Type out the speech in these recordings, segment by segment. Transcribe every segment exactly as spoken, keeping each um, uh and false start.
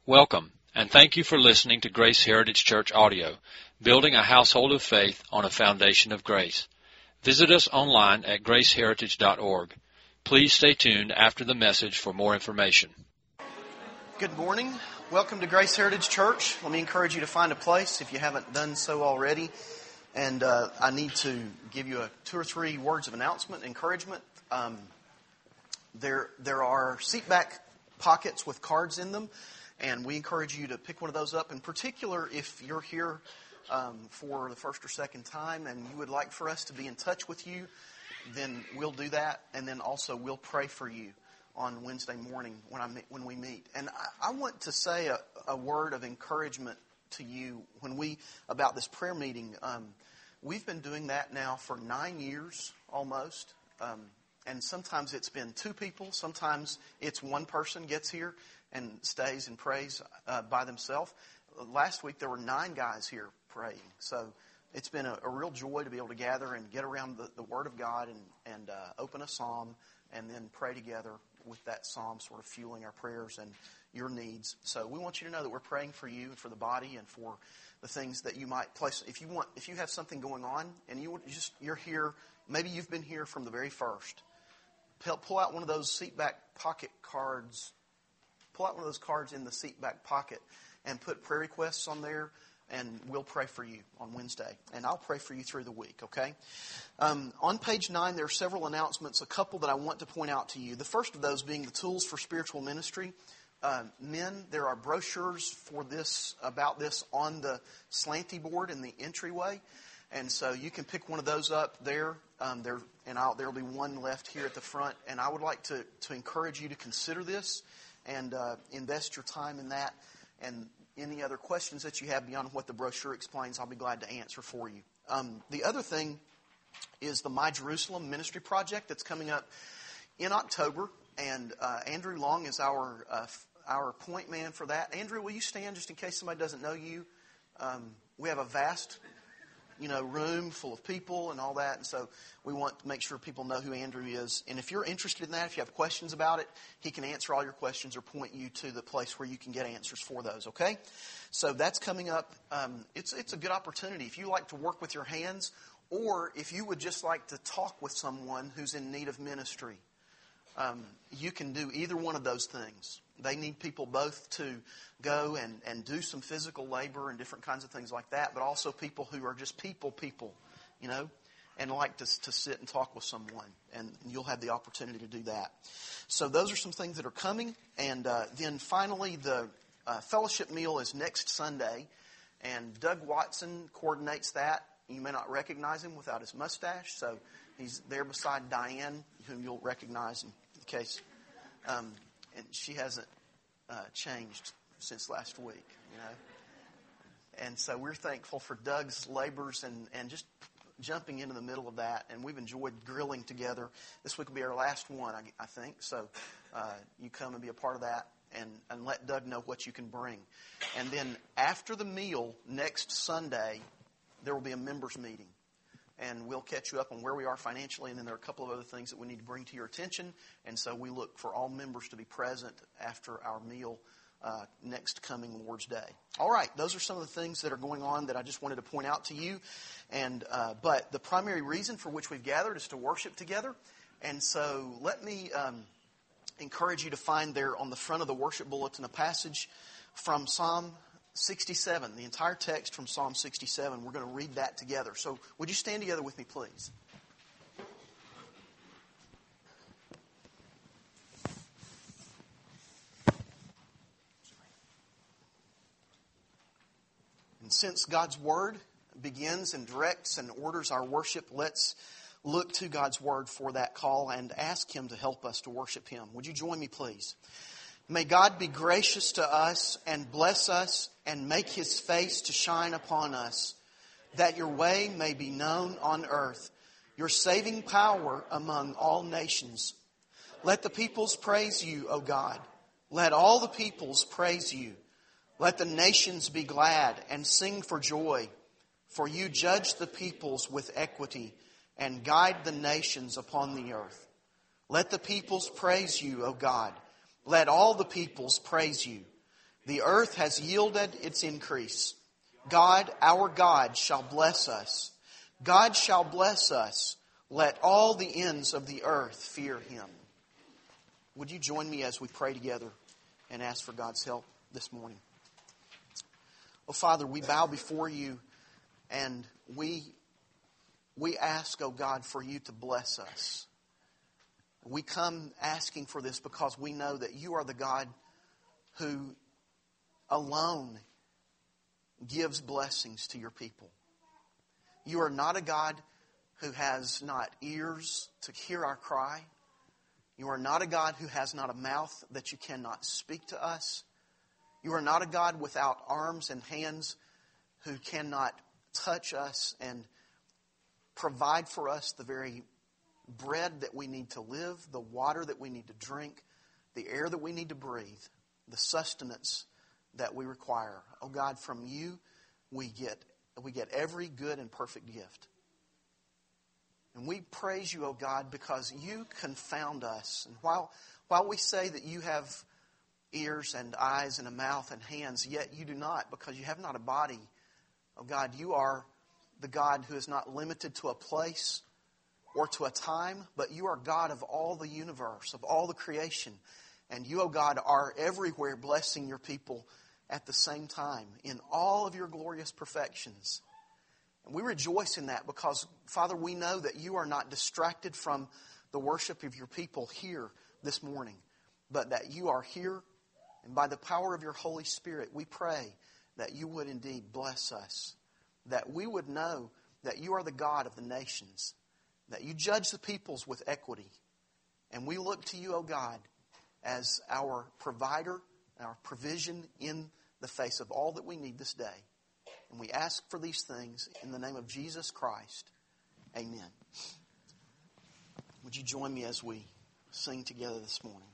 Welcome, and thank you for listening to Grace Heritage Church Audio, building a household of faith on a foundation of grace. Visit us online at grace heritage dot org. Please stay tuned after the message for more information. Good morning. Welcome to Grace Heritage Church. Let me encourage you to find a place if you haven't done so already. And uh, I need to give you a two or three words of announcement, encouragement. Um, there, there are seat back pockets with cards in them. And we encourage you to pick one of those up. In particular, if you're here um, for the first or second time and you would like for us to be in touch with you, then we'll do that. And then also we'll pray for you on Wednesday morning when I when we meet. And I, I want to say a, a word of encouragement to you when we about this prayer meeting. Um, we've been doing that now for nine years almost. Um, and sometimes it's been two people. Sometimes it's one person gets here and stays and prays uh, by themselves. Last week there were nine guys here praying. So it's been a, a real joy to be able to gather and get around the, the Word of God and, and uh, open a psalm and then pray together with that psalm sort of fueling our prayers and your needs. So we want you to know that we're praying for you and for the body and for the things that you might place. If you want, if you have something going on and you just you're here, maybe you've been here from the very first. Pull out one of those seat back pocket cards. Pull out one of those cards in the seat back pocket and put prayer requests on there, and we'll pray for you on Wednesday. And I'll pray for you through the week, okay? Um, on page nine, there are several announcements, a couple that I want to point out to you. The first of those being the Tools for Spiritual Ministry. Uh, men, there are brochures for this about this on the slanty board in the entryway. And so you can pick one of those up there. Um, there and I'll, there will be one left here at the front. And I would like to, to encourage you to consider this and uh, invest your time in that. And any other questions that you have beyond what the brochure explains, I'll be glad to answer for you. Um, the other thing is the My Jerusalem Ministry Project that's coming up in October. And uh, Andrew Long is our uh, our point man for that. Andrew, will you stand just in case somebody doesn't know you? Um, we have a vast you know, room full of people and all that. And so we want to make sure people know who Andrew is. And if you're interested in that, if you have questions about it, he can answer all your questions or point you to the place where you can get answers for those, okay? So that's coming up. Um, it's, it's a good opportunity. If you like to work with your hands, or if you would just like to talk with someone who's in need of ministry, um, you can do either one of those things. They need people both to go and, and do some physical labor and different kinds of things like that, but also people who are just people, people, you know, and like to, to sit and talk with someone. And you'll have the opportunity to do that. So those are some things that are coming. And uh, then finally, the uh, fellowship meal is next Sunday. And Doug Watson coordinates that. You may not recognize him without his mustache. So he's there beside Diane, whom you'll recognize in case... Um, And she hasn't uh, changed since last week, you know. And so we're thankful for Doug's labors and, and just jumping into the middle of that. And we've enjoyed grilling together. This week will be our last one, I, I think. So uh, you come and be a part of that and, and let Doug know what you can bring. And then after the meal next Sunday, there will be a members meeting. And we'll catch you up on where we are financially. And then there are a couple of other things that we need to bring to your attention. And so we look for all members to be present after our meal uh, next coming Lord's Day. All right. Those are some of the things that are going on that I just wanted to point out to you. And uh, but the primary reason for which we've gathered is to worship together. And so let me um, encourage you to find there on the front of the worship bulletin a passage from Psalm sixty-seven, the entire text from Psalm sixty-seven. We're going to read that together. So would you stand together with me, please? And since God's Word begins and directs and orders our worship, let's look to God's Word for that call and ask Him to help us to worship Him. Would you join me, please? May God be gracious to us and bless us and make His face to shine upon us, that your way may be known on earth, your saving power among all nations. Let the peoples praise you, O God. Let all the peoples praise you. Let the nations be glad and sing for joy, for you judge the peoples with equity and guide the nations upon the earth. Let the peoples praise you, O God. Let all the peoples praise you. The earth has yielded its increase. God, our God, shall bless us. God shall bless us. Let all the ends of the earth fear Him. Would you join me as we pray together and ask for God's help this morning? Oh, Father, we bow before You and we, we ask, oh God, for You to bless us. We come asking for this because we know that You are the God who alone gives blessings to Your people. You are not a God who has not ears to hear our cry. You are not a God who has not a mouth that You cannot speak to us. You are not a God without arms and hands who cannot touch us and provide for us the very bread that we need to live, the water that we need to drink, the air that we need to breathe, the sustenance that we require. Oh God, from You we get we get every good and perfect gift. And we praise You, oh God, because You confound us. And while while we say that You have ears and eyes and a mouth and hands, yet You do not, because You have not a body. Oh God, You are the God who is not limited to a place or to a time, but You are God of all the universe, of all the creation. And You, oh God, are everywhere blessing Your people at the same time in all of Your glorious perfections. And we rejoice in that because, Father, we know that You are not distracted from the worship of Your people here this morning, but that You are here, and by the power of Your Holy Spirit, we pray that You would indeed bless us, that we would know that You are the God of the nations, that You judge the peoples with equity. And we look to You, O God, as our provider, our provision in the face of all that we need this day. And we ask for these things in the name of Jesus Christ. Amen. Would you join me as we sing together this morning?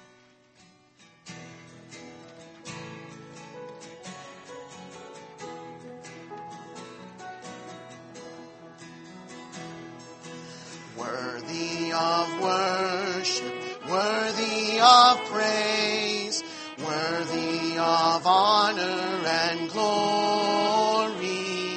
Worthy of worship, worthy of praise, worthy of honor and glory,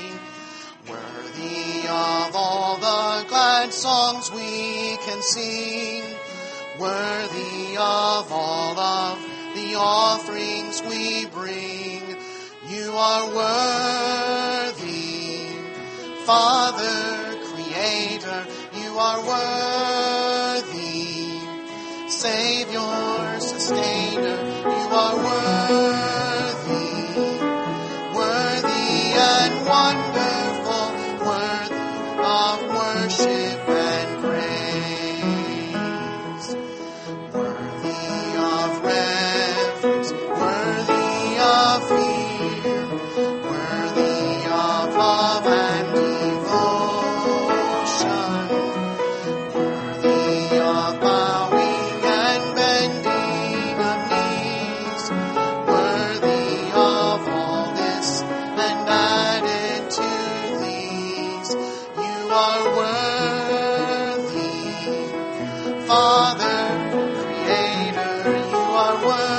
worthy of all the glad songs we can sing, worthy of all of the offerings we bring. You are worthy, Father, Creator. You are worthy, Savior, Sustainer. You are worthy, worthy and wonderful, worthy of worship and praise, worthy of reverence, worthy of fear, worthy of love and devotion, worthy of bowing and bending of knees, worthy of all this and added to these. You are worthy, Father, Creator. You are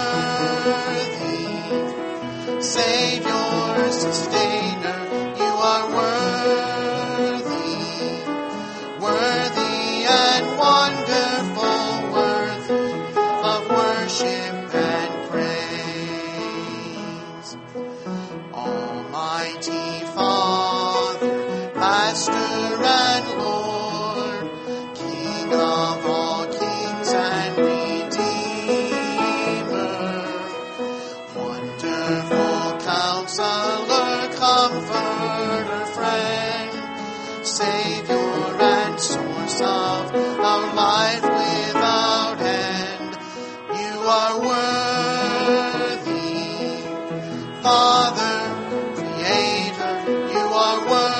worthy, Savior, Sustainer. You are worthy, worthy and wonderful, worthy of worship and praise. Almighty Father, Master and Lord, King of all kings and Redeemer, wonderful Counselor, Comforter, Friend, Savior and source of our life without end. You are worthy, Father, Creator. You are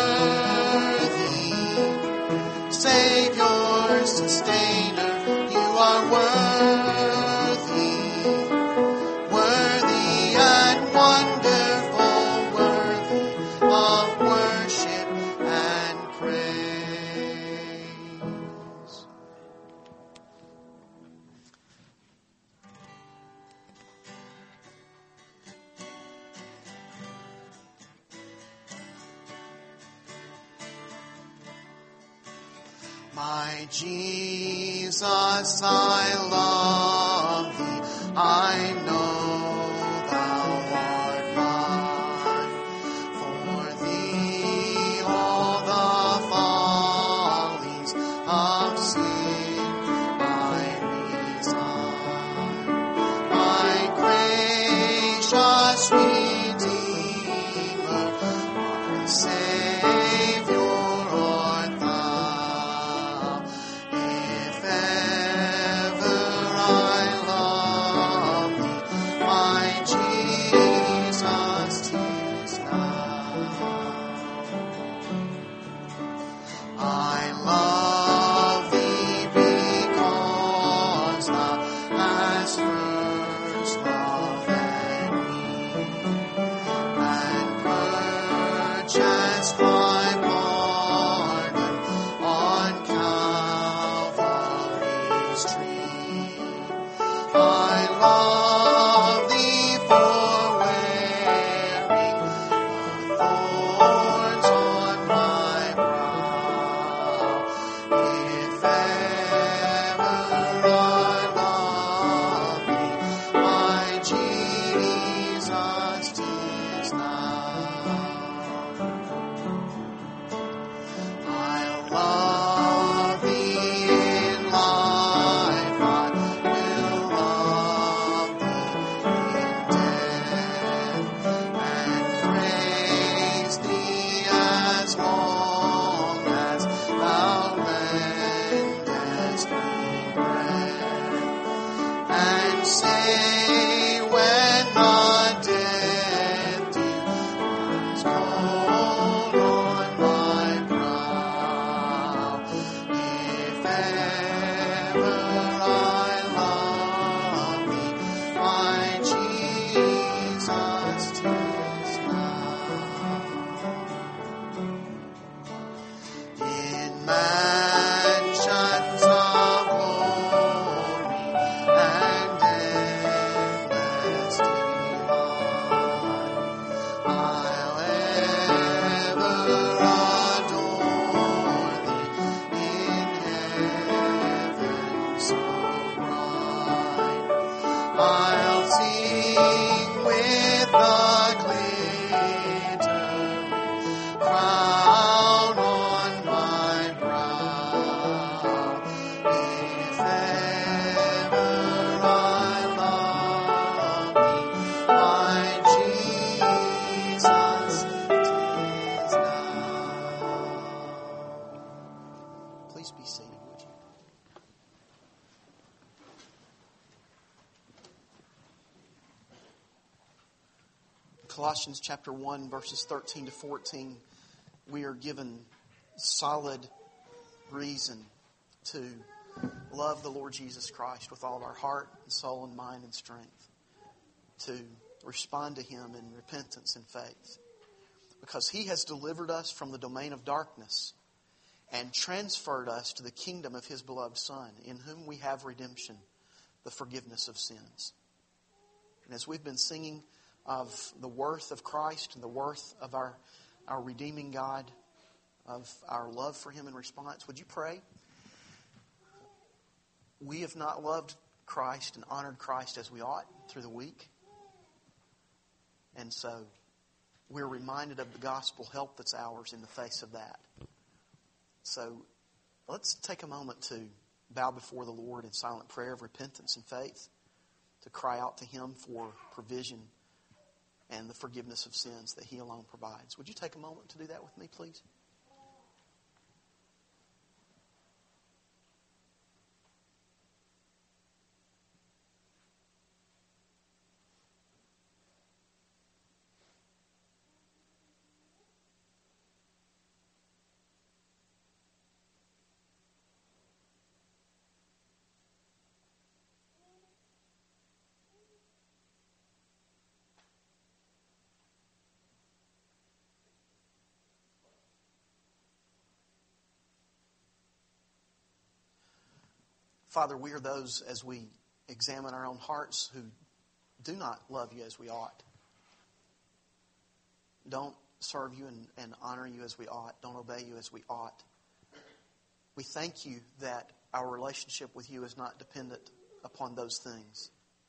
worthy, Savior, Sustainer. You are worthy, worthy and wonderful, worthy of worship and praise. My Jesus, I love thee. I know thou art mine. For thee all the follies of sin I resign. My gracious Redeemer, my Savior art thou. If ever I love thee, my Jesus, 'tis now. I love thee because thou hast first loved me, and purchased my pardon on Calvary's tree. I love thee for wearing the thorns on my brow. If ever I love thee, my Jesus, 'tis now. I love thee in life, I will love thee in death, and praise thee as long as thou lendest me breath, and say when the death dew lies cold on my brow, if ever I love thee, my Jesus, 'tis now. In mansions of glory and endless delight, I'll ever adore thee in heaven so bright. I'll sing with the glittering crown on my brow. If ever I love thee, my Jesus, 'tis now. Please be seated, would you? Colossians chapter one, verses thirteen to fourteen, we are given solid reason to love the Lord Jesus Christ with all of our heart and soul and mind and strength, to respond to Him in repentance and faith, because He has delivered us from the domain of darkness and transferred us to the kingdom of His beloved Son, in whom we have redemption, the forgiveness of sins. And as we've been singing of the worth of Christ and the worth of our, our redeeming God, of our love for Him in response, would you pray? We have not loved Christ and honored Christ as we ought through the week. And so we're reminded of the gospel help that's ours in the face of that. So let's take a moment to bow before the Lord in silent prayer of repentance and faith, to cry out to Him for provision and the forgiveness of sins that He alone provides. Would you take a moment to do that with me, please? Father, we are those, as we examine our own hearts, who do not love You as we ought. Don't serve You and, and honor You as we ought. Don't obey You as we ought. We thank you that our relationship with you is not dependent upon those things.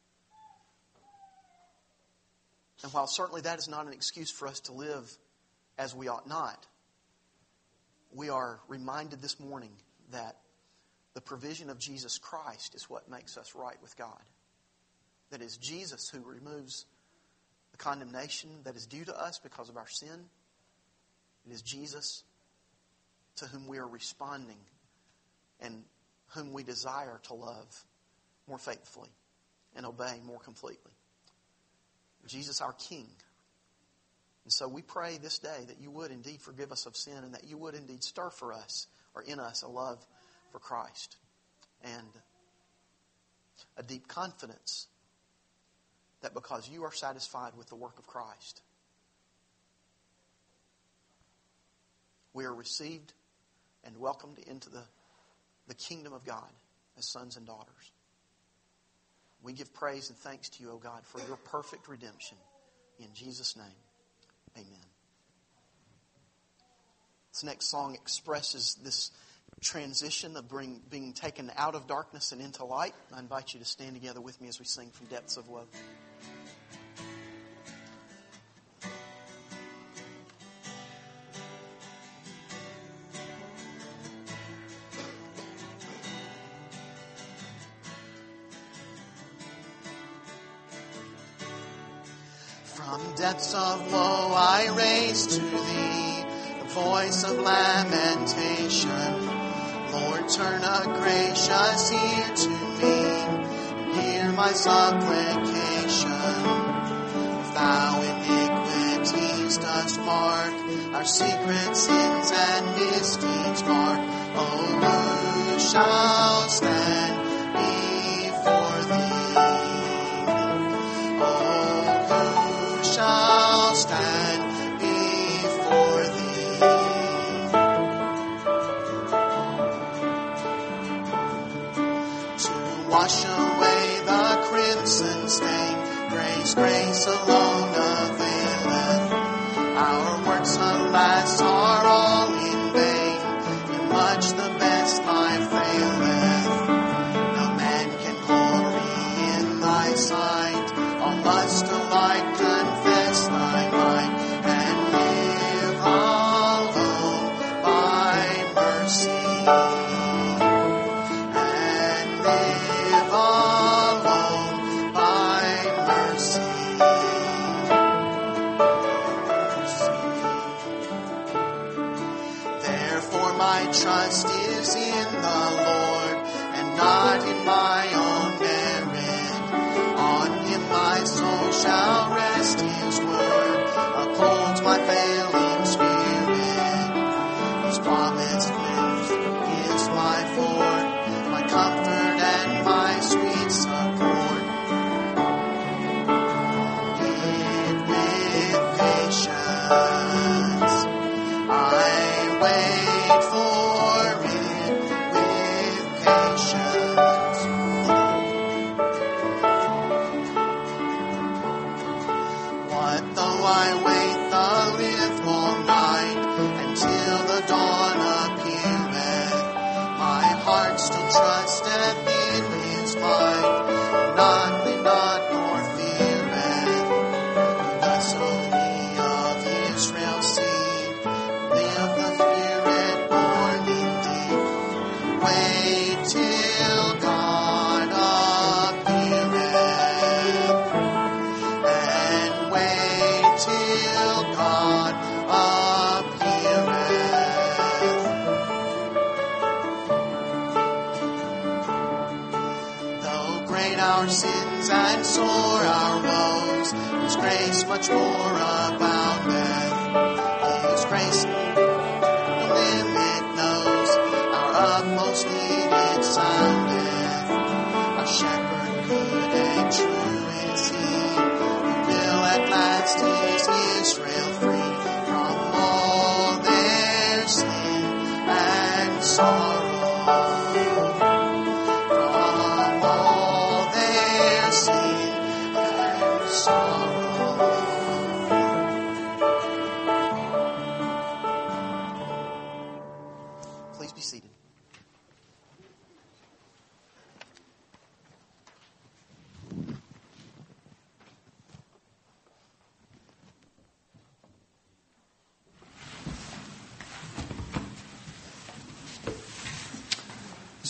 And while certainly that is not an excuse for us to live as we ought not, we are reminded this morning that the provision of Jesus Christ is what makes us right with God. That is Jesus who removes the condemnation that is due to us because of our sin. It is Jesus to whom we are responding and whom we desire to love more faithfully and obey more completely. Jesus, our King. And so we pray this day that you would indeed forgive us of sin and that you would indeed stir for us or in us a love for Christ and a deep confidence that because you are satisfied with the work of Christ, we are received and welcomed into the, the kingdom of God as sons and daughters. We give praise and thanks to you, O God, for your perfect redemption. In Jesus' name, amen. This next song expresses this transition of bring, being taken out of darkness and into light. I invite you to stand together with me as we sing From Depths of Love. From depths of woe I raise to thee the voice of lamentation. Lord, turn a gracious ear to me and hear my supplication. If thou iniquities dost mark our secret sins and misdeeds mark, oh, who shall stand before thee? Oh, shall stand before thee. To wash away the crimson stain, grace, grace alone availeth. Our works, alas, are all in vain, and much the best life faileth. No man can glory in thy sight, all must alike confess thy might, and live alone by mercy, and live alone by mercy. Therefore my trust is in the Lord, and not in my own merit. On him my soul shall rest, his word upholds my failing spirit. His promised life is my fort, my comfort and my sweet support. It with patience I wait for it with patience. What though I wait the livelong night until the dawn appeareth? My heart still trusteth in his might, not lean not nor feareth. Thus only of Israel's seed live the spirit born indeed. Wait till God appeareth, and wait till God appeareth. Though great our sins and sore our woes, his grace much more aboundeth. His grace no limit knows, our utmost need it soundeth. Our shepherd good and true is he, who will at last his Israel free from all their sin and sorrow. From all their sin and sorrow.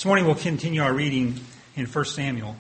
This morning we'll continue our reading in First Samuel.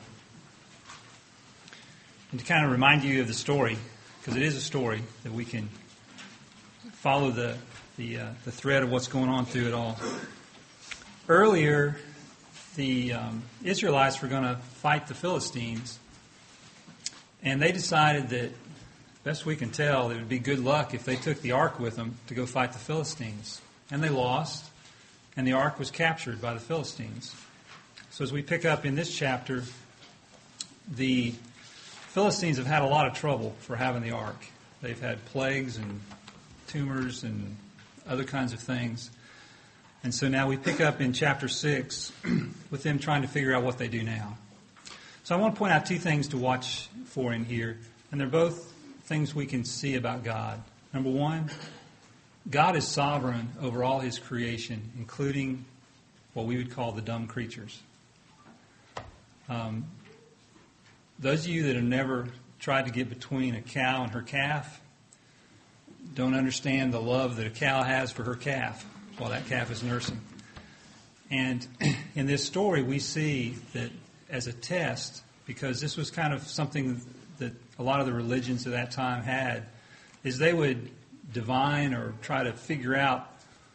And to kind of remind you of the story, because it is a story that we can follow the the, uh, the thread of what's going on through it all. Earlier, the um, Israelites were going to fight the Philistines, and they decided that, best we can tell, it would be good luck if they took the ark with them to go fight the Philistines. And they lost, and the ark was captured by the Philistines. So as we pick up in this chapter, the Philistines have had a lot of trouble for having the ark. They've had plagues and tumors and other kinds of things. And so now we pick up in chapter six with them trying to figure out what they do now. So I want to point out two things to watch for in here, and they're both things we can see about God. Number one, God is sovereign over all His creation, including what we would call the dumb creatures. Um, those of you that have never tried to get between a cow and her calf don't understand the love that a cow has for her calf while that calf is nursing. And in this story, we see that as a test, because this was kind of something that a lot of the religions of that time had, is they would divine or try to figure out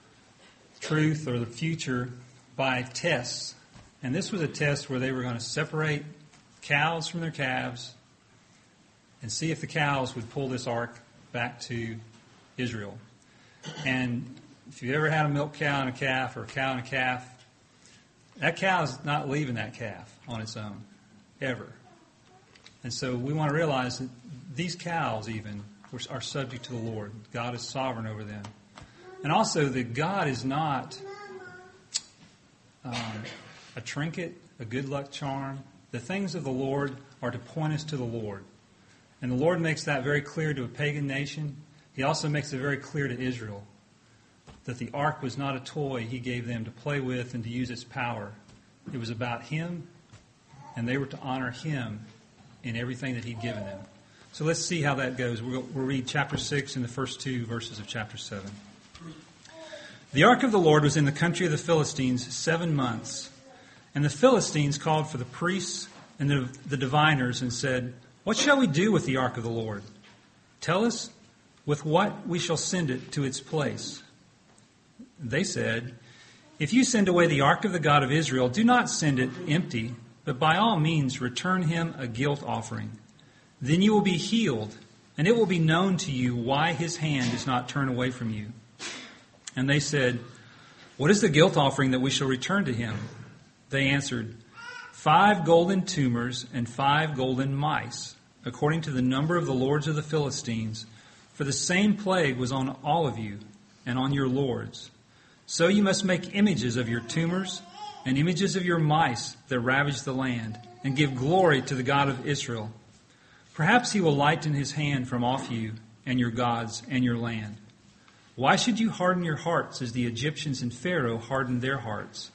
truth or the future by tests. And this was a test where they were going to separate cows from their calves and see if the cows would pull this ark back to Israel. And if you've ever had a milk cow and a calf, or a cow and a calf, that cow is not leaving that calf on its own, ever. And so we want to realize that these cows even are subject to the Lord. God is sovereign over them. And also that God is not um, a trinket, a good luck charm. The things of the Lord are to point us to the Lord. And the Lord makes that very clear to a pagan nation. He also makes it very clear to Israel that the ark was not a toy He gave them to play with and to use its power. It was about Him, and they were to honor Him in everything that He'd given them. So let's see how that goes. We'll, we'll read chapter six and the first two verses of chapter seven. The ark of the Lord was in the country of the Philistines seven months. And the Philistines called for the priests and the, the diviners and said, "What shall we do with the ark of the Lord? Tell us with what we shall send it to its place." They said, "If you send away the ark of the God of Israel, do not send it empty, but by all means return Him a guilt offering. Then you will be healed, and it will be known to you why His hand is not turned away from you." And they said, "What is the guilt offering that we shall return to Him?" They answered, "Five golden tumors and five golden mice, according to the number of the lords of the Philistines. For the same plague was on all of you and on your lords. So you must make images of your tumors and images of your mice that ravage the land, and give glory to the God of Israel. Perhaps He will lighten His hand from off you and your gods and your land. Why should you harden your hearts as the Egyptians and Pharaoh hardened their hearts?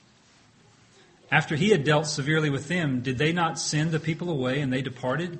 After he had dealt severely with them, did they not send the people away and they departed?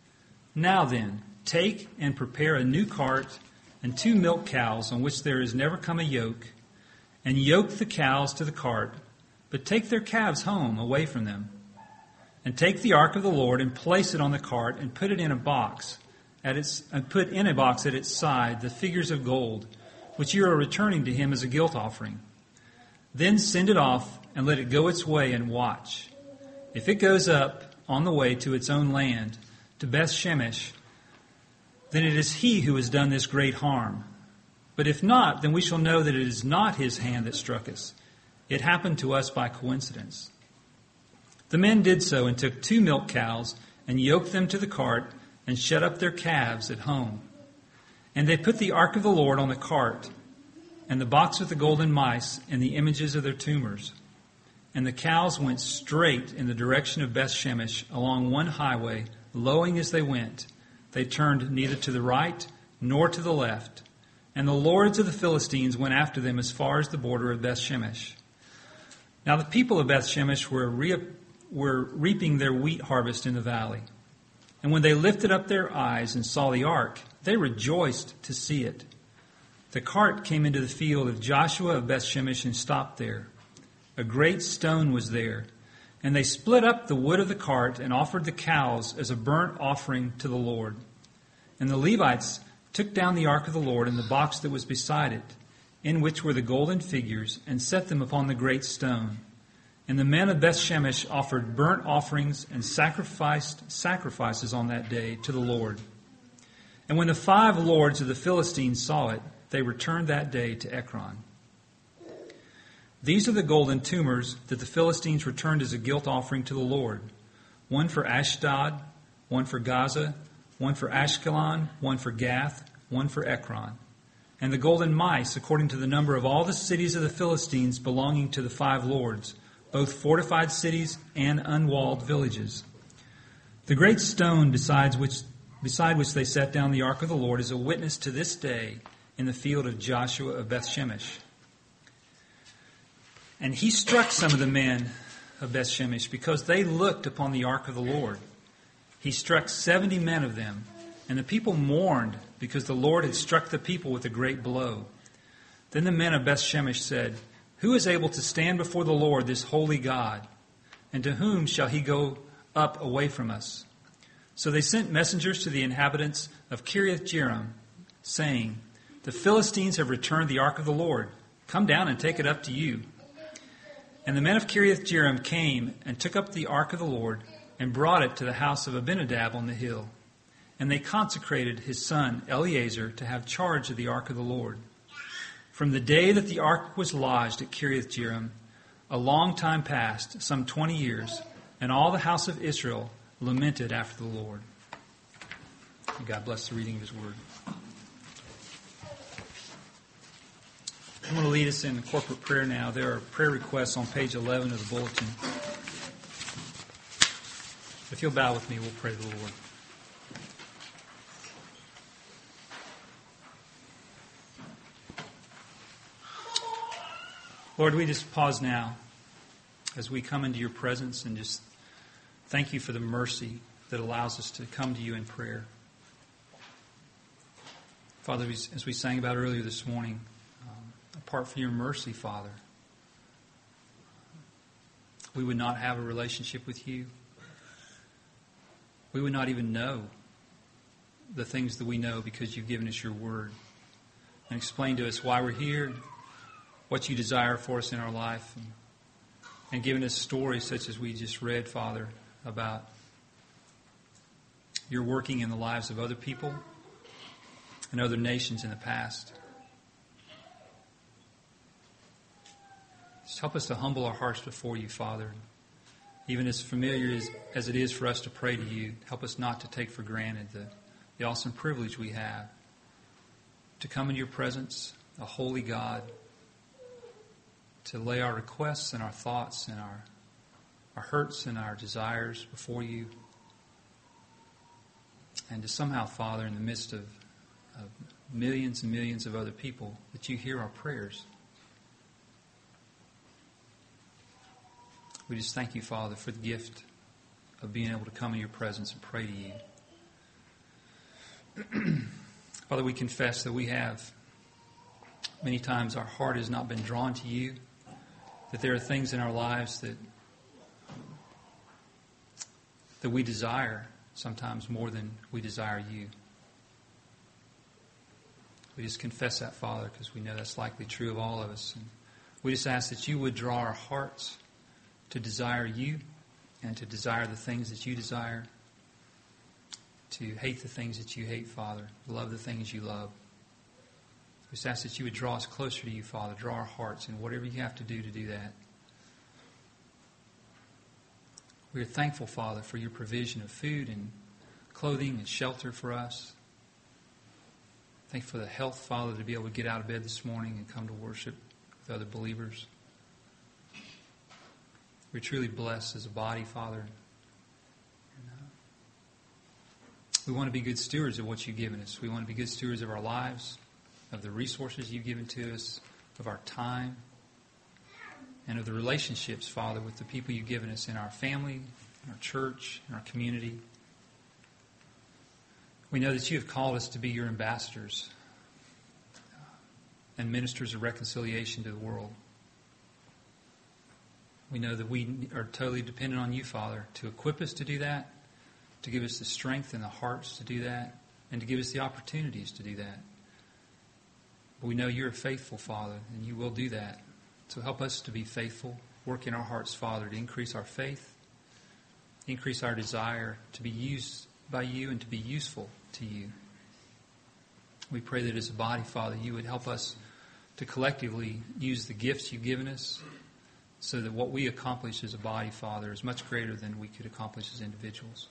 Now then, take and prepare a new cart and two milk cows on which there has never come a yoke, and yoke the cows to the cart, but take their calves home away from them. And take the ark of the Lord and place it on the cart and put it in a box at its and put in a box at its side the figures of gold, which you are returning to Him as a guilt offering. Then send it off and let it go its way and watch. If it goes up on the way to its own land, to Beth Shemesh, then it is he who has done this great harm. But if not, then we shall know that it is not his hand that struck us. It happened to us by coincidence." The men did so and took two milk cows and yoked them to the cart and shut up their calves at home. And they put the ark of the Lord on the cart and the box with the golden mice and the images of their tumors. And the cows went straight in the direction of Beth Shemesh along one highway, lowing as they went. They turned neither to the right nor to the left. And the lords of the Philistines went after them as far as the border of Beth Shemesh. Now the people of Beth Shemesh were, re- were reaping their wheat harvest in the valley. And when they lifted up their eyes and saw the ark, they rejoiced to see it. The cart came into the field of Joshua of Beth Shemesh and stopped there. a great stone was there. And they split up the wood of the cart and offered the cows as a burnt offering to the Lord. And the Levites took down the ark of the Lord and the box that was beside it, in which were the golden figures, and set them upon the great stone. And the men of Bethshemesh offered burnt offerings and sacrificed sacrifices on that day to the Lord. And when the five lords of the Philistines saw it, they returned that day to Ekron. These are the golden tumors that the Philistines returned as a guilt offering to the Lord. One for Ashdod, one for Gaza, one for Ashkelon, one for Gath, one for Ekron. And the golden mice, according to the number of all the cities of the Philistines belonging to the five lords, both fortified cities and unwalled villages. The great stone beside which, beside which they set down the ark of the Lord is a witness to this day in the field of Joshua of Bethshemesh. And he struck some of the men of Bethshemesh because they looked upon the ark of the Lord. He struck seventy men of them, and the people mourned because the Lord had struck the people with a great blow. Then the men of Bethshemesh said, "Who is able to stand before the Lord, this holy God? And to whom shall he go up away from us?" So they sent messengers to the inhabitants of Kiriath-Jearim, saying, "The Philistines have returned the ark of the Lord. Come down and take it up to you." And the men of Kiriath-Jearim came and took up the ark of the Lord and brought it to the house of Abinadab on the hill. And they consecrated his son Eleazar to have charge of the ark of the Lord. From the day that the ark was lodged at Kiriath-Jearim, a long time passed, some twenty years, and all the house of Israel lamented after the Lord. May God bless the reading of his word. I'm going to lead us in corporate prayer now. There are prayer requests on page eleven of the bulletin. If you'll bow with me, we'll pray to the Lord. Lord, we just pause now as we come into your presence and just thank you for the mercy that allows us to come to you in prayer. Father, as we sang about earlier this morning, um, apart from your mercy, Father, we would not have a relationship with you. We would not even know the things that we know because you've given us your word and explained to us why we're here, what you desire for us in our life, and, and given us stories such as we just read, Father, about your working in the lives of other people and other nations in the past. Just help us to humble our hearts before you, Father. Even as familiar as, as it is for us to pray to you, help us not to take for granted the, the awesome privilege we have to come into your presence, a holy God, to lay our requests and our thoughts and our, our hurts and our desires before you. And to somehow, Father, in the midst of, of millions and millions of other people, that you hear our prayers. We just thank you, Father, for the gift of being able to come in your presence and pray to you. Father, we confess that we have, many times our heart has not been drawn to you, that there are things in our lives that, that we desire, sometimes more than we desire you. We just confess that, Father, because we know that's likely true of all of us. And we just ask that you would draw our hearts to desire you and to desire the things that you desire, to hate the things that you hate, Father, love the things you love. We just ask that you would draw us closer to you, Father, draw our hearts in whatever you have to do to do that. We are thankful, Father, for your provision of food and clothing and shelter for us. Thankful for the health, Father, to be able to get out of bed this morning and come to worship with other believers. We're truly blessed as a body, Father. And, uh, we want to be good stewards of what you've given us. We want to be good stewards of our lives, of the resources you've given to us, of our time, and of the relationships, Father, with the people you've given us in our family, in our church, in our community. We know that you have called us to be your ambassadors and ministers of reconciliation to the world. We know that we are totally dependent on you, Father, to equip us to do that, to give us the strength and the hearts to do that, and to give us the opportunities to do that. But we know you're a faithful Father, and you will do that. So help us to be faithful. Work in our hearts, Father, to increase our faith, increase our desire to be used by you and to be useful to you. We pray that as a body, Father, you would help us to collectively use the gifts you've given us so that what we accomplish as a body, Father, is much greater than we could accomplish as individuals.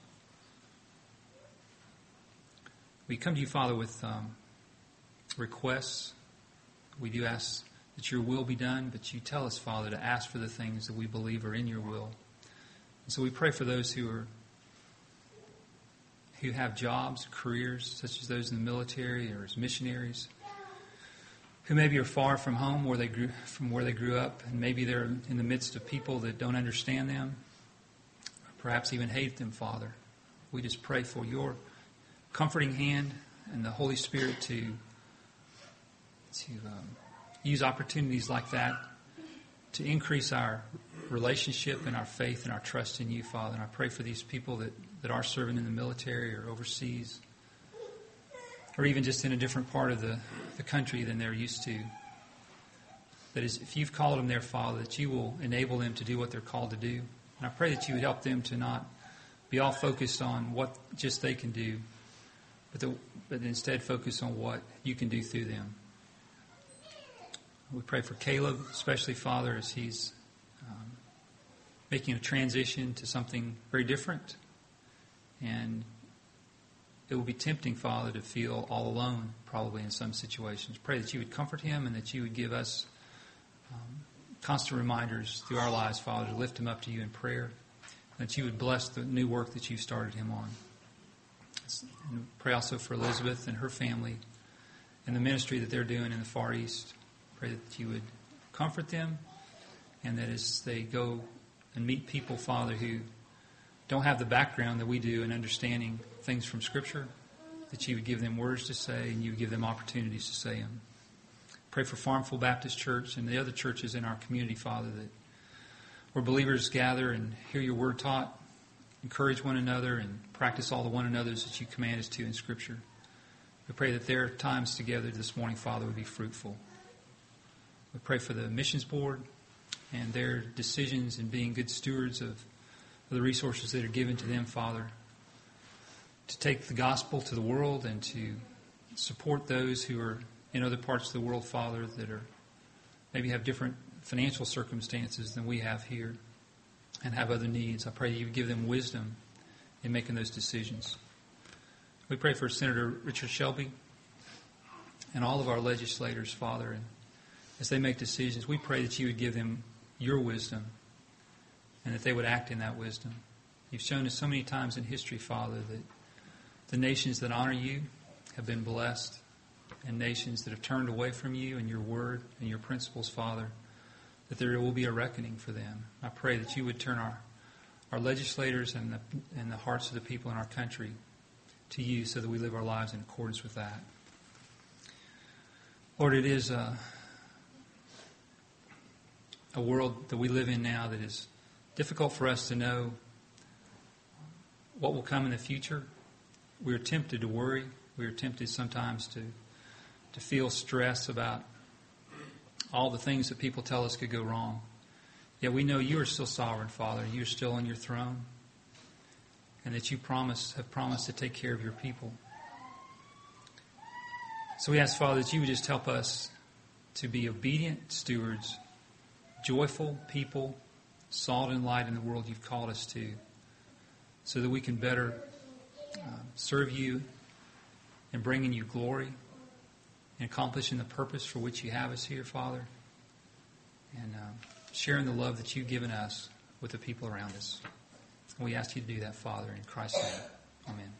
We come to you, Father, with um, requests. We do ask that your will be done, but you tell us, Father, to ask for the things that we believe are in your will. And so we pray for those who are who have jobs, careers, such as those in the military or as missionaries, who maybe are far from home where they grew from where they grew up, and maybe they're in the midst of people that don't understand them, or perhaps even hate them, Father. We just pray for your comforting hand and the Holy Spirit to to um, use opportunities like that to increase our relationship and our faith and our trust in you, Father. And I pray for these people that, that are serving in the military or overseas, or even just in a different part of the, the country than they're used to. That is, if you've called them there, Father, that you will enable them to do what they're called to do. And I pray that you would help them to not be all focused on what just they can do, but, the, but instead focus on what you can do through them. We pray for Caleb, especially, Father, as he's um, making a transition to something very different. And it will be tempting, Father, to feel all alone, probably in some situations. Pray that you would comfort him and that you would give us um, constant reminders through our lives, Father, to lift him up to you in prayer. And that you would bless the new work that you've started him on. And pray also for Elizabeth and her family and the ministry that they're doing in the Far East. Pray that you would comfort them, and that as they go and meet people, Father, who don't have the background that we do in understanding things from Scripture, that you would give them words to say and you would give them opportunities to say them. Pray for Farmville Baptist Church and the other churches in our community, Father, that where believers gather and hear your word taught, encourage one another, and practice all the one another's that you command us to in Scripture. We pray that their times together this morning, Father, would be fruitful. We pray for the missions board and their decisions in being good stewards of the resources that are given to them, Father, to take the gospel to the world and to support those who are in other parts of the world, Father, that are maybe have different financial circumstances than we have here and have other needs. I pray that you would give them wisdom in making those decisions. We pray for Senator Richard Shelby and all of our legislators, Father, and as they make decisions, we pray that you would give them your wisdom and that they would act in that wisdom. You've shown us so many times in history, Father, that the nations that honor you have been blessed, and nations that have turned away from you and your word and your principles, Father, that there will be a reckoning for them. I pray that you would turn our, our legislators and the, and the hearts of the people in our country to you so that we live our lives in accordance with that. Lord, it is a... a world that we live in now that is difficult for us to know what will come in the future. We are tempted to worry. We are tempted sometimes to to feel stress about all the things that people tell us could go wrong. Yet we know you are still sovereign, Father. You are still on your throne, and that you promise have promised to take care of your people. So we ask, Father, that you would just help us to be obedient stewards, joyful people, salt and light in the world you've called us to, so that we can better uh, serve you and bringing you glory and accomplishing the purpose for which you have us here, Father, and uh, sharing the love that you've given us with the people around us. And we ask you to do that, Father, in Christ's name. Amen.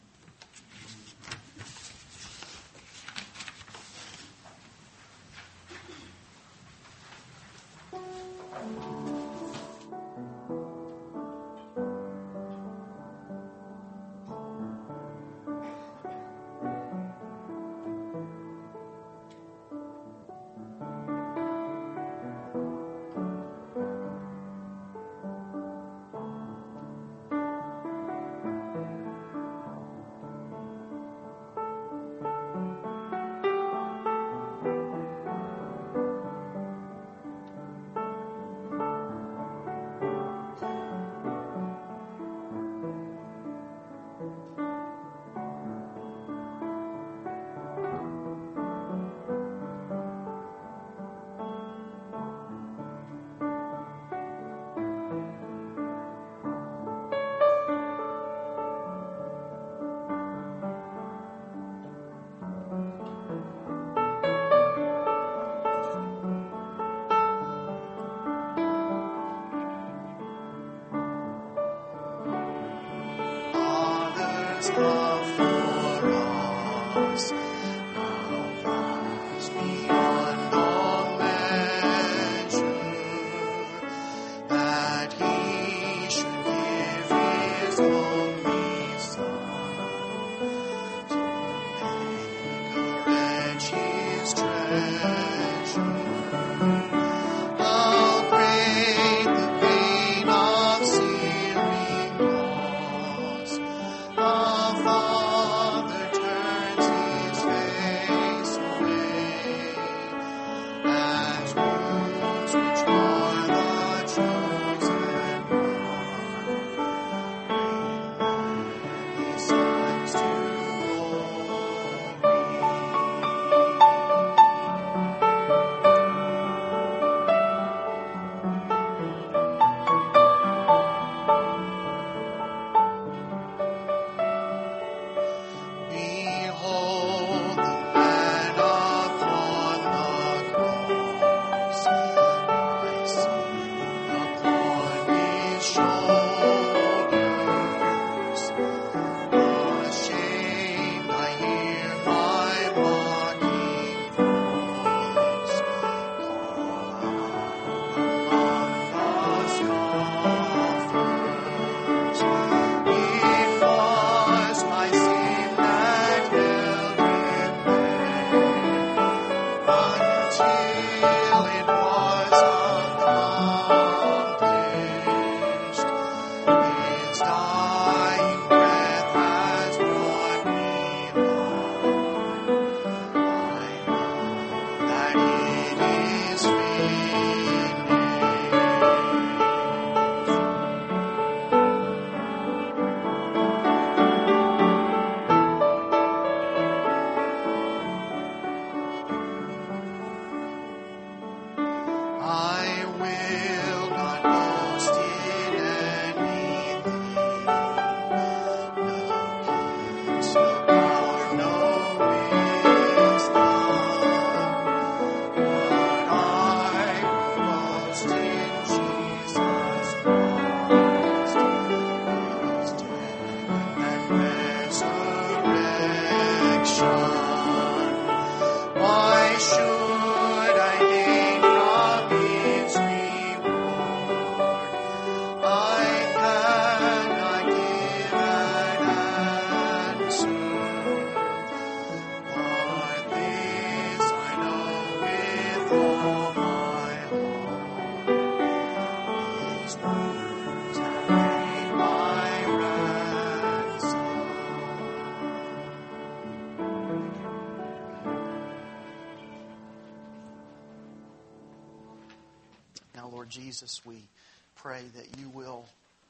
Jesus, we pray that you will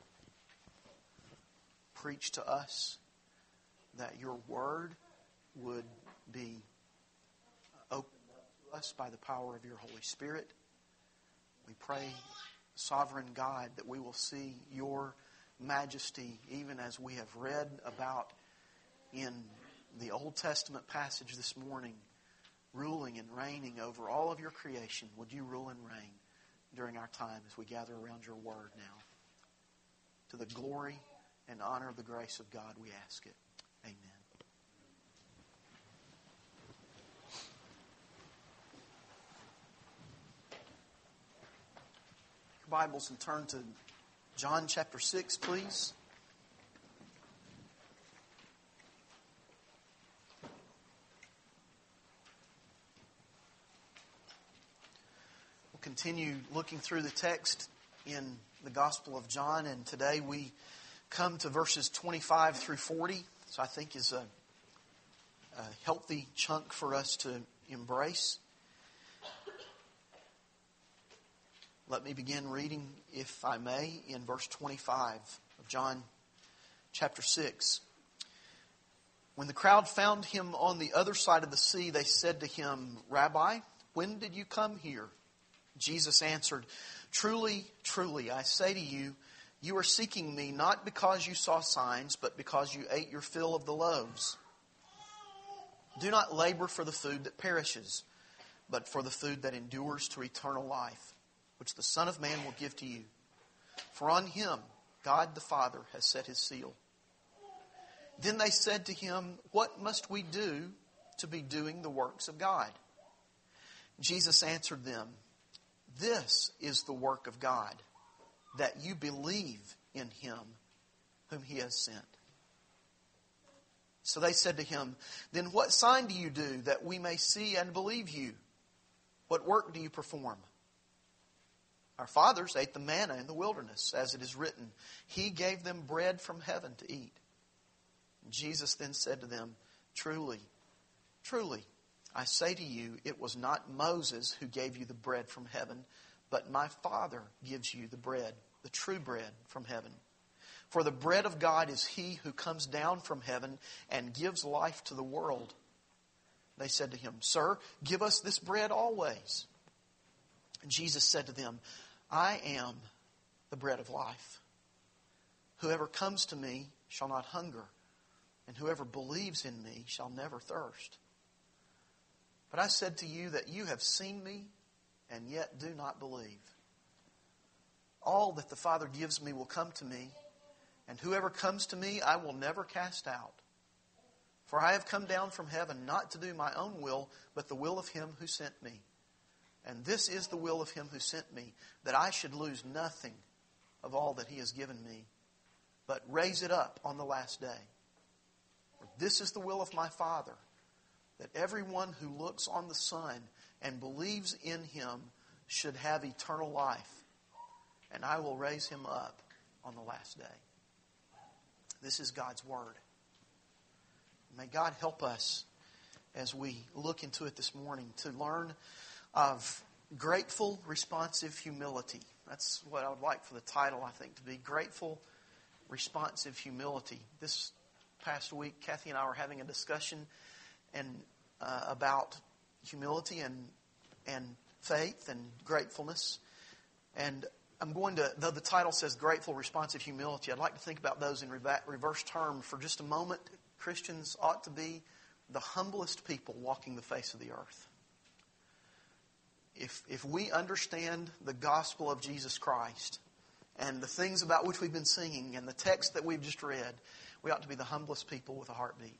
preach to us, that your word would be opened up to us by the power of your Holy Spirit. We pray, sovereign God, that we will see your majesty even as we have read about in the Old Testament passage this morning, ruling and reigning over all of your creation. Would you rule and reign during our time as we gather around your word now? To the glory and honor of the grace of God, we ask it. Amen. Your Bibles, and turn to John chapter six, please. Continue looking through the text in the Gospel of John, and today we come to verses twenty-five through forty. So I think is a, a healthy chunk for us to embrace. Let me begin reading, if I may, in verse twenty-five of John chapter six. When the crowd found him on the other side of the sea, they said to him, "Rabbi, when did you come here?" Jesus answered, "Truly, truly, I say to you, you are seeking me not because you saw signs, but because you ate your fill of the loaves. Do not labor for the food that perishes, but for the food that endures to eternal life, which the Son of Man will give to you. For on him God the Father has set his seal. Then they said to him, "What must we do to be doing the works of God?" Jesus answered them, "This is the work of God, that you believe in Him whom He has sent." So they said to him, "Then what sign do you do that we may see and believe you? What work do you perform?" "Our fathers ate the manna in the wilderness, as it is written, He gave them bread from heaven to eat." Jesus then said to them, "Truly, truly, I say to you, it was not Moses who gave you the bread from heaven, but my Father gives you the bread, the true bread from heaven. For the bread of God is He who comes down from heaven and gives life to the world." They said to him, "Sir, give us this bread always." And Jesus said to them, "I am the bread of life. Whoever comes to me shall not hunger, and whoever believes in me shall never thirst. But I said to you that you have seen me, and yet do not believe. All that the Father gives me will come to me, and whoever comes to me I will never cast out. For I have come down from heaven not to do my own will, but the will of Him who sent me. And this is the will of Him who sent me, that I should lose nothing of all that He has given me, but raise it up on the last day. For this is the will of my Father, that everyone who looks on the Son and believes in Him should have eternal life, and I will raise him up on the last day." This is God's Word. May God help us as we look into it this morning to learn of grateful, responsive humility. That's what I would like for the title, I think, to be. Grateful, responsive humility. This past week, Kathy and I were having a discussion and uh, about humility and and faith and gratefulness. And I'm going to, though the title says grateful, responsive humility, I'd like to think about those in reverse term for just a moment. Christians ought to be the humblest people walking the face of the earth. If if we understand the gospel of Jesus Christ and the things about which we've been singing and the text that we've just read, we ought to be the humblest people with a heartbeat.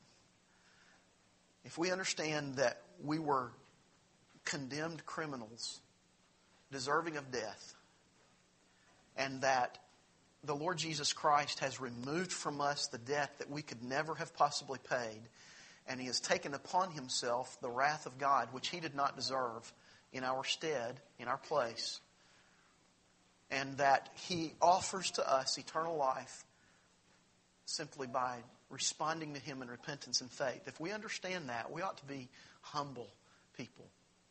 If we understand that we were condemned criminals, deserving of death, and that the Lord Jesus Christ has removed from us the debt that we could never have possibly paid, and He has taken upon Himself the wrath of God, which He did not deserve, in our stead, in our place, and that He offers to us eternal life simply by responding to Him in repentance and faith. If we understand that, we ought to be humble people.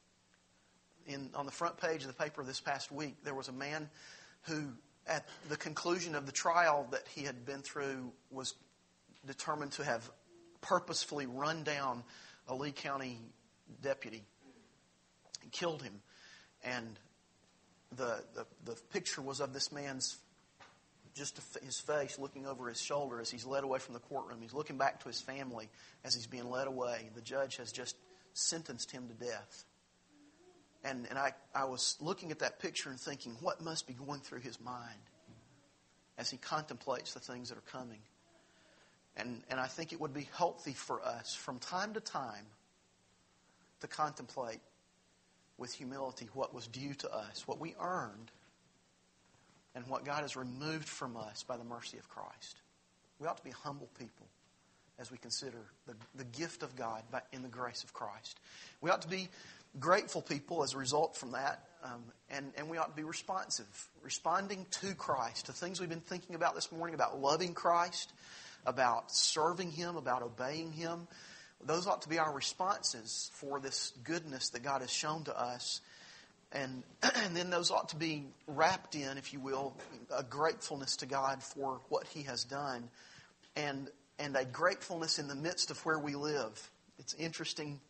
In, on the front page of the paper this past week, there was a man who, at the conclusion of the trial that he had been through, was determined to have purposefully run down a Lee County deputy and killed him. And the, the the picture was of this man's, just his face looking over his shoulder as he's led away from the courtroom. He's looking back to his family as he's being led away. The judge has just sentenced him to death. And and I, I was looking at that picture and thinking, what must be going through his mind as he contemplates the things that are coming. And and I think it would be healthy for us from time to time to contemplate with humility what was due to us, what we earned, and what God has removed from us by the mercy of Christ. We ought to be humble people as we consider the, the gift of God by, in the grace of Christ. We ought to be grateful people as a result from that, um, and, and we ought to be responsive, responding to Christ, to things we've been thinking about this morning, about loving Christ, about serving Him, about obeying Him. Those ought to be our responses for this goodness that God has shown to us. And, and then those ought to be wrapped in, if you will, a gratefulness to God for what He has done, and and a gratefulness in the midst of where we live. It's interesting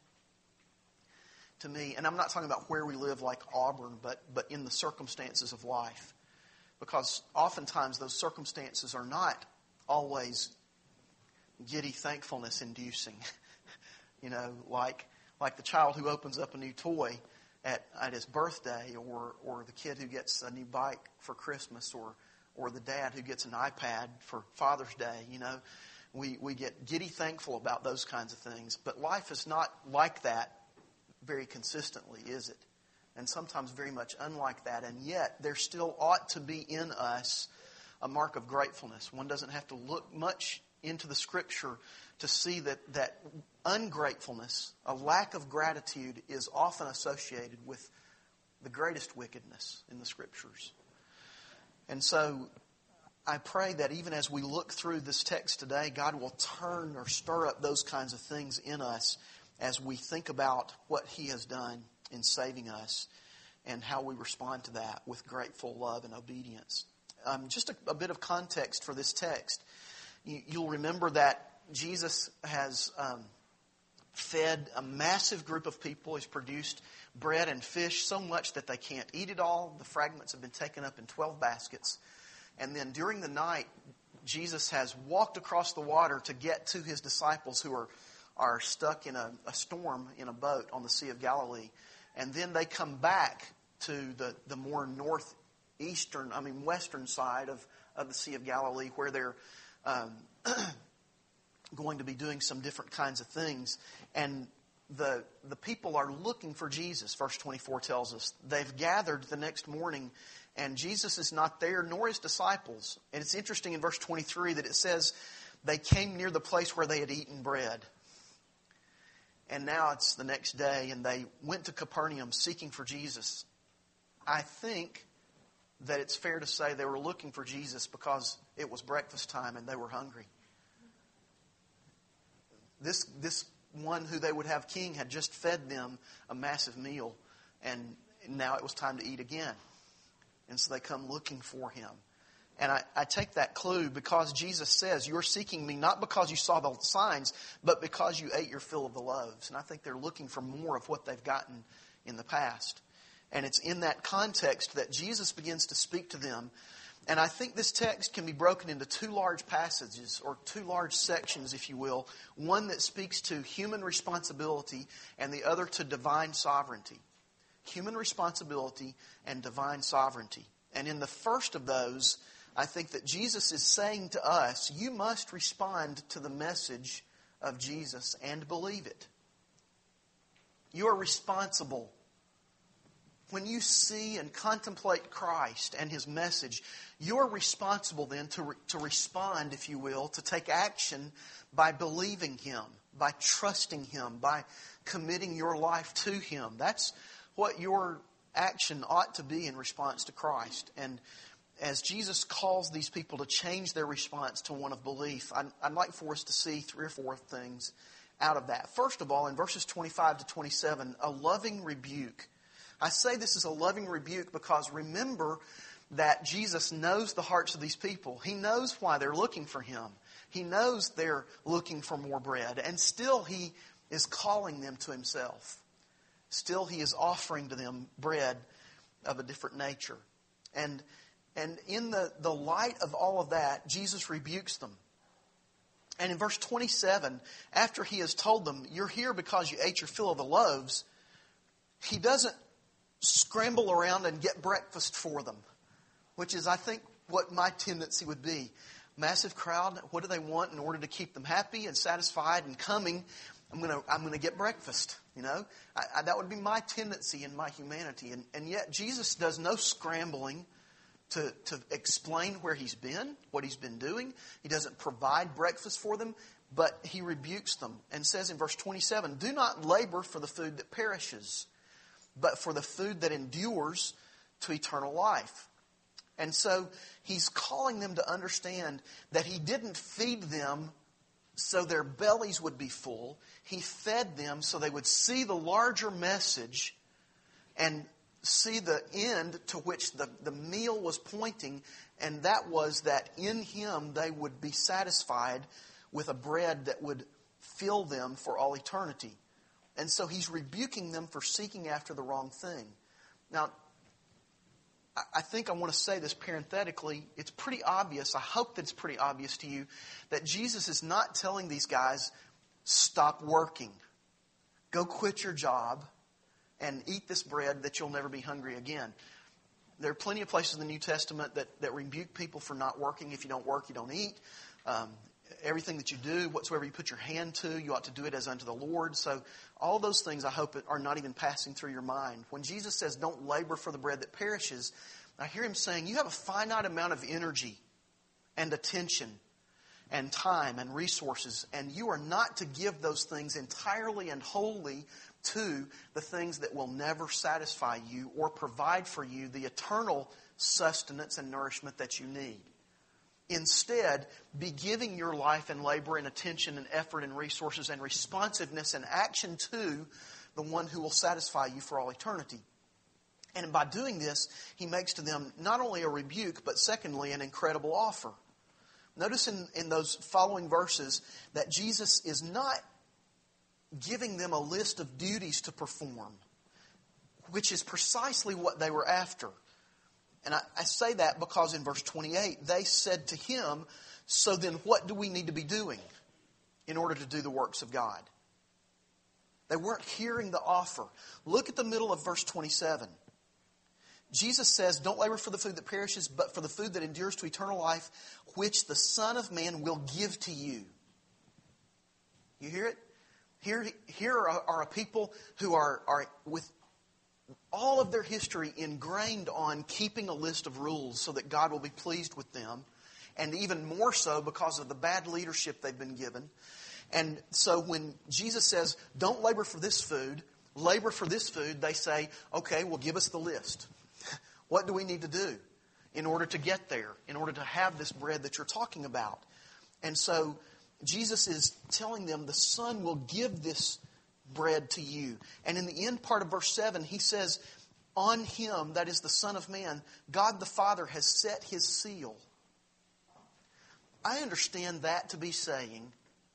to me, and I'm not talking about where we live like Auburn, but but in the circumstances of life. Because oftentimes those circumstances are not always giddy thankfulness inducing. You know, like like the child who opens up a new toy at, at his birthday, or or the kid who gets a new bike for Christmas, or or the dad who gets an iPad for Father's Day. You know, We, we get giddy thankful about those kinds of things. But life is not like that very consistently, is it? And sometimes very much unlike that. And yet, there still ought to be in us a mark of gratefulness. One doesn't have to look much into the Scripture to see that, that ungratefulness, a lack of gratitude, is often associated with the greatest wickedness in the Scriptures. And so, I pray that even as we look through this text today, God will turn or stir up those kinds of things in us as we think about what He has done in saving us and how we respond to that with grateful love and obedience. Um, just a, a bit of context for this text. You, you'll remember that Jesus has um, fed a massive group of people. He's produced bread and fish so much that they can't eat it all. The fragments have been taken up in twelve baskets. And then during the night, Jesus has walked across the water to get to His disciples who are, are stuck in a, a storm in a boat on the Sea of Galilee. And then they come back to the, the more northeastern, I mean western side of, of the Sea of Galilee, where they're um, going to be doing some different kinds of things. And the the people are looking for Jesus, verse twenty-four tells us. They've gathered the next morning, and Jesus is not there, nor His disciples. And it's interesting in verse twenty-three that it says they came near the place where they had eaten bread. And now it's the next day, and they went to Capernaum seeking for Jesus. I think that it's fair to say they were looking for Jesus because it was breakfast time and they were hungry. This this one who they would have king had just fed them a massive meal, and now it was time to eat again. And so they come looking for Him. And I, I take that clue because Jesus says, you're seeking me not because you saw the signs, but because you ate your fill of the loaves. And I think they're looking for more of what they've gotten in the past. And it's in that context that Jesus begins to speak to them. And I think this text can be broken into two large passages, or two large sections, if you will. One that speaks to human responsibility and the other to divine sovereignty. Human responsibility and divine sovereignty. And in the first of those, I think that Jesus is saying to us, you must respond to the message of Jesus and believe it. You are responsible. When you see and contemplate Christ and His message, you're responsible then to, re- to respond, if you will, to take action by believing Him, by trusting Him, by committing your life to Him. That's what your action ought to be in response to Christ. And as Jesus calls these people to change their response to one of belief, I'd, I'd like for us to see three or four things out of that. First of all, in verses twenty-five to twenty-seven, a loving rebuke. I say this is a loving rebuke because remember that Jesus knows the hearts of these people. He knows why they're looking for Him. He knows they're looking for more bread. And still He is calling them to Himself. Still He is offering to them bread of a different nature. And, and in the, the light of all of that, Jesus rebukes them. And in verse twenty-seven, after He has told them, you're here because you ate your fill of the loaves, He doesn't scramble around and get breakfast for them, which is, I think, what my tendency would be. Massive crowd, what do they want in order to keep them happy and satisfied and coming? I'm going to I'm going to get breakfast, you know. I, I, that would be my tendency in my humanity. And, and yet Jesus does no scrambling to, to explain where He's been, what He's been doing. He doesn't provide breakfast for them, but He rebukes them and says in verse twenty-seven, do not labor for the food that perishes, but for the food that endures to eternal life. And so He's calling them to understand that He didn't feed them so their bellies would be full. He fed them so they would see the larger message and see the end to which the, the meal was pointing, and that was that in Him they would be satisfied with a bread that would fill them for all eternity. And so He's rebuking them for seeking after the wrong thing. Now, I think I want to say this parenthetically. It's pretty obvious, I hope that it's pretty obvious to you, that Jesus is not telling these guys, stop working. Go quit your job and eat this bread that you'll never be hungry again. There are plenty of places in the New Testament that, that rebuke people for not working. If you don't work, you don't eat. Um, everything that you do, whatsoever you put your hand to, you ought to do it as unto the Lord. So all those things I hope are not even passing through your mind. When Jesus says don't labor for the bread that perishes, I hear Him saying you have a finite amount of energy and attention and time and resources, and you are not to give those things entirely and wholly to the things that will never satisfy you or provide for you the eternal sustenance and nourishment that you need. Instead, be giving your life and labor and attention and effort and resources and responsiveness and action to the one who will satisfy you for all eternity. And by doing this, He makes to them not only a rebuke, but secondly, an incredible offer. Notice in, in those following verses that Jesus is not giving them a list of duties to perform, which is precisely what they were after. And I, I say that because in verse twenty-eight, they said to Him, so then what do we need to be doing in order to do the works of God? They weren't hearing the offer. Look at the middle of verse twenty-seven. Jesus says, don't labor for the food that perishes, but for the food that endures to eternal life, which the Son of Man will give to you. You hear it? Here, here are, are a people who are, are with all of their history ingrained on keeping a list of rules so that God will be pleased with them. And even more so because of the bad leadership they've been given. And so when Jesus says, don't labor for this food, labor for this food, they say, okay, well, give us the list. What do we need to do in order to get there, in order to have this bread that you're talking about? And so Jesus is telling them the Son will give this bread to you. And in the end part of verse seven, He says, on Him, that is the Son of Man, God the Father has set His seal. I understand that to be saying,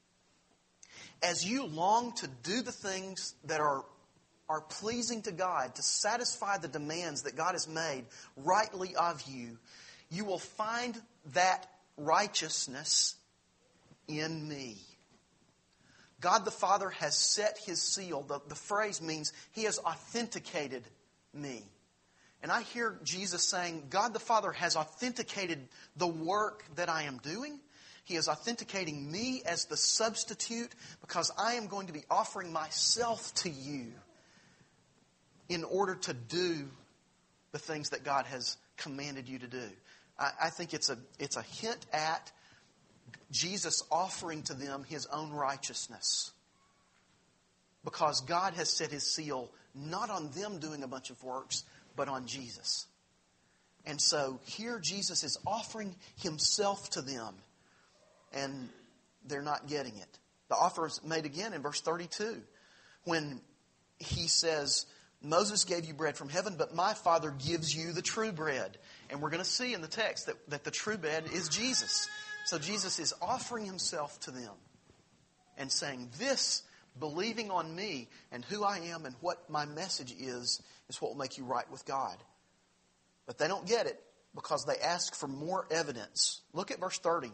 as you long to do the things that are are pleasing to God, to satisfy the demands that God has made rightly of you, you will find that righteousness in me. God the Father has set His seal. The, the phrase means He has authenticated me. And I hear Jesus saying, God the Father has authenticated the work that I am doing. He is authenticating me as the substitute because I am going to be offering myself to you in order to do the things that God has commanded you to do. I, I think it's a it's a hint at Jesus offering to them His own righteousness. Because God has set His seal not on them doing a bunch of works, but on Jesus. And so here Jesus is offering Himself to them. And they're not getting it. The offer is made again in verse thirty-two. When He says, Moses gave you bread from heaven, but my Father gives you the true bread. And we're going to see in the text that, that the true bread is Jesus. So Jesus is offering Himself to them and saying, this, believing on me and who I am and what my message is, is what will make you right with God. But they don't get it because they ask for more evidence. Look at verse thirty.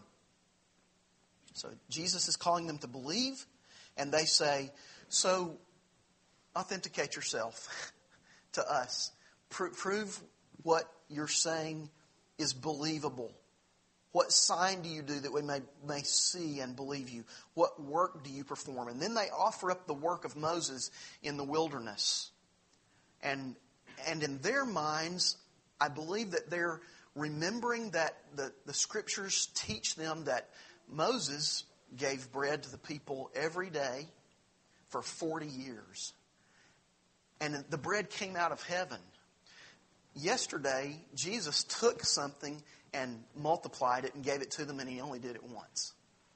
So Jesus is calling them to believe, and they say, so authenticate yourself to us. Pro- prove what you're saying is believable. What sign do you do that we may, may see and believe you? What work do you perform? And then they offer up the work of Moses in the wilderness. And, and in their minds, I believe that they're remembering that the, the Scriptures teach them that Moses gave bread to the people every day for forty years. And the bread came out of heaven. Yesterday, Jesus took something and multiplied it and gave it to them, and He only did it once.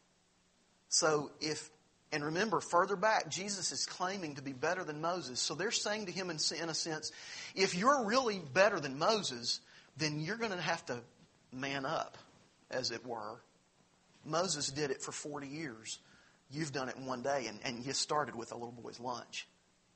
So if, and remember, further back, Jesus is claiming to be better than Moses. So they're saying to Him in, in a sense, if you're really better than Moses, then you're going to have to man up, as it were. Moses did it for forty years. You've done it in one day, and, and you started with a little boy's lunch.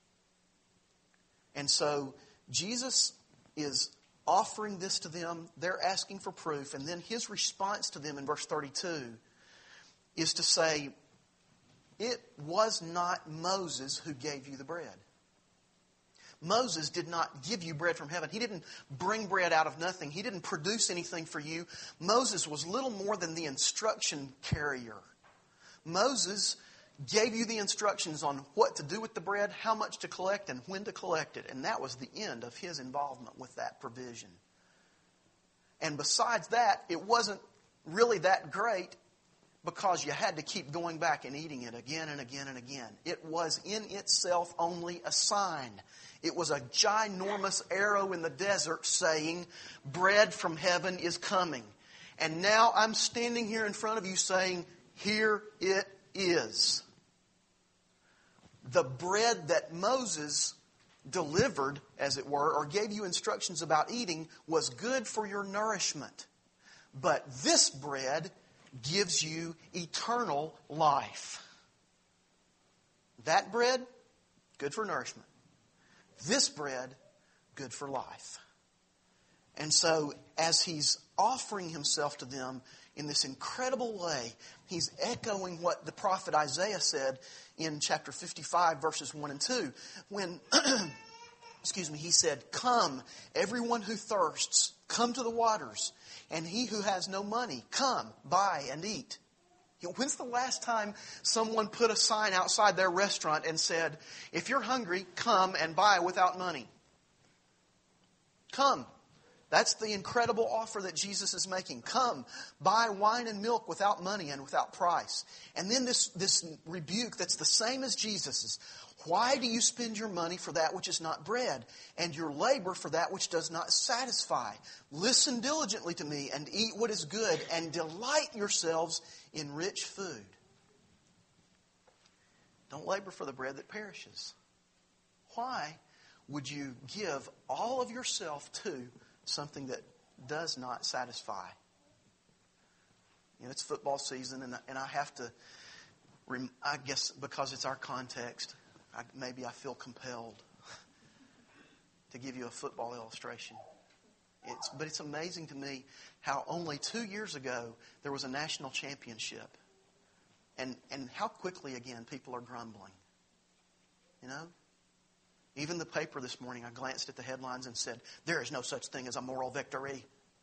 And so Jesus is offering this to them. They're asking for proof. And then His response to them in verse thirty-two is to say, it was not Moses who gave you the bread. Moses did not give you bread from heaven. He didn't bring bread out of nothing. He didn't produce anything for you. Moses was little more than the instruction carrier. Moses gave you the instructions on what to do with the bread, how much to collect, and when to collect it. And that was the end of his involvement with that provision. And besides that, it wasn't really that great because you had to keep going back and eating it again and again and again. It was in itself only a sign. It was a ginormous arrow in the desert saying, bread from heaven is coming. And now I'm standing here in front of you saying, here it is. The bread that Moses delivered, as it were, or gave you instructions about eating, was good for your nourishment. But this bread gives you eternal life. That bread, good for nourishment. This bread, good for life. And so, as he's offering himself to them in this incredible way, he's echoing what the prophet Isaiah said in chapter fifty-five, verses one and two. When, excuse me, he said, come, everyone who thirsts, come to the waters. And he who has no money, come, buy and eat. You know, when's the last time someone put a sign outside their restaurant and said, if you're hungry, come and buy without money? Come. That's the incredible offer that Jesus is making. Come, buy wine and milk without money and without price. And then this, this rebuke that's the same as Jesus's. Why do you spend your money for that which is not bread, and your labor for that which does not satisfy? Listen diligently to me and eat what is good, and delight yourselves in rich food. Don't labor for the bread that perishes. Why would you give all of yourself to something that does not satisfy? You know, it's football season, and, and I have to, I guess because it's our context, I, maybe I feel compelled to give you a football illustration. It's, but it's amazing to me how only two years ago there was a national championship. And, and how quickly, again, people are grumbling. You know? Even the paper this morning, I glanced at the headlines and said, there is no such thing as a moral victory.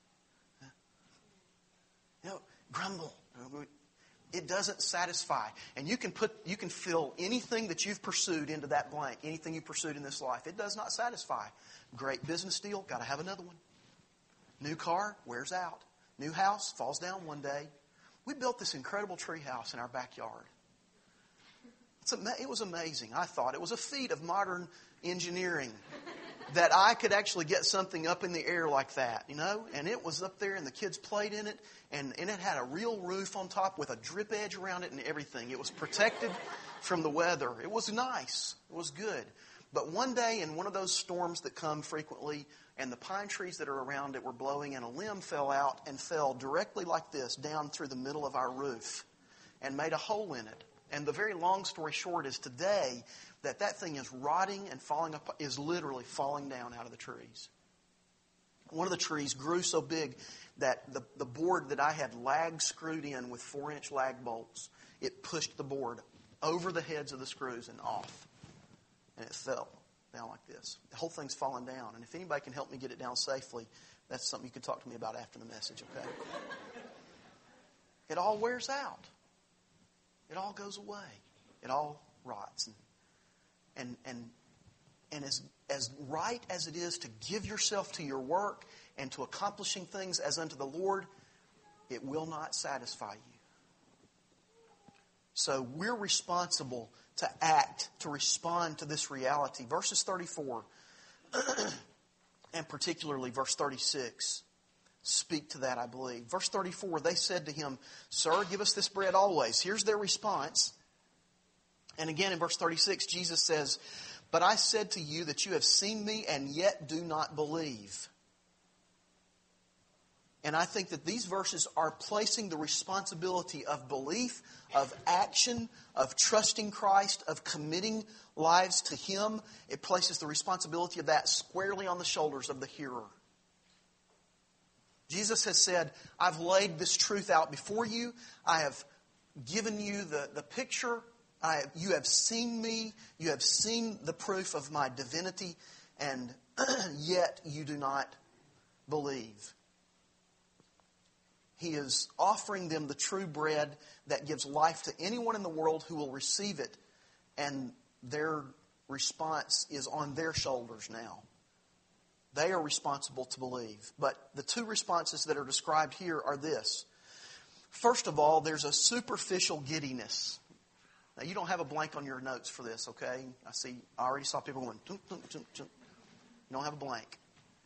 You know, grumble. It doesn't satisfy. And you can put, you can fill anything that you've pursued into that blank. Anything you pursued in this life. It does not satisfy. Great business deal, got to have another one. New car, wears out. New house, falls down one day. We built this incredible tree house in our backyard. It's ama- it was amazing. I thought it was a feat of modern engineering that I could actually get something up in the air like that, you know? And it was up there and the kids played in it, and, and it had a real roof on top with a drip edge around it and everything. It was protected from the weather. It was nice. It was good. But one day in one of those storms that come frequently, and the pine trees that are around it were blowing, and a limb fell out and fell directly like this down through the middle of our roof and made a hole in it. And the very long story short is today that that thing is rotting and falling up, is literally falling down out of the trees. One of the trees grew so big that the, the board that I had lag screwed in with four-inch lag bolts, it pushed the board over the heads of the screws and off. And it fell down like this. The whole thing's fallen down. And if anybody can help me get it down safely, that's something you can talk to me about after the message, okay? It all wears out. It all goes away. It all rots. And and and, and as, as right as it is to give yourself to your work and to accomplishing things as unto the Lord, it will not satisfy you. So we're responsible to act, to respond to this reality. Verses thirty-four, and particularly verse thirty-six, speak to that, I believe. Verse thirty-four, they said to him, Sir, give us this bread always. Here's their response. And again in verse thirty-six, Jesus says, But I said to you that you have seen me and yet do not believe. And I think that these verses are placing the responsibility of belief, of action, of trusting Christ, of committing lives to Him. It places the responsibility of that squarely on the shoulders of the hearer. Jesus has said, I've laid this truth out before you. I have given you the, the picture. I, you have seen me. You have seen the proof of my divinity. And yet you do not believe. He is offering them the true bread that gives life to anyone in the world who will receive it. And their response is on their shoulders now. They are responsible to believe. But the two responses that are described here are this. First of all, there's a superficial giddiness. Now, you don't have a blank on your notes for this, okay? I see. I already saw people going, tum, tum, tum, tum. You don't have a blank.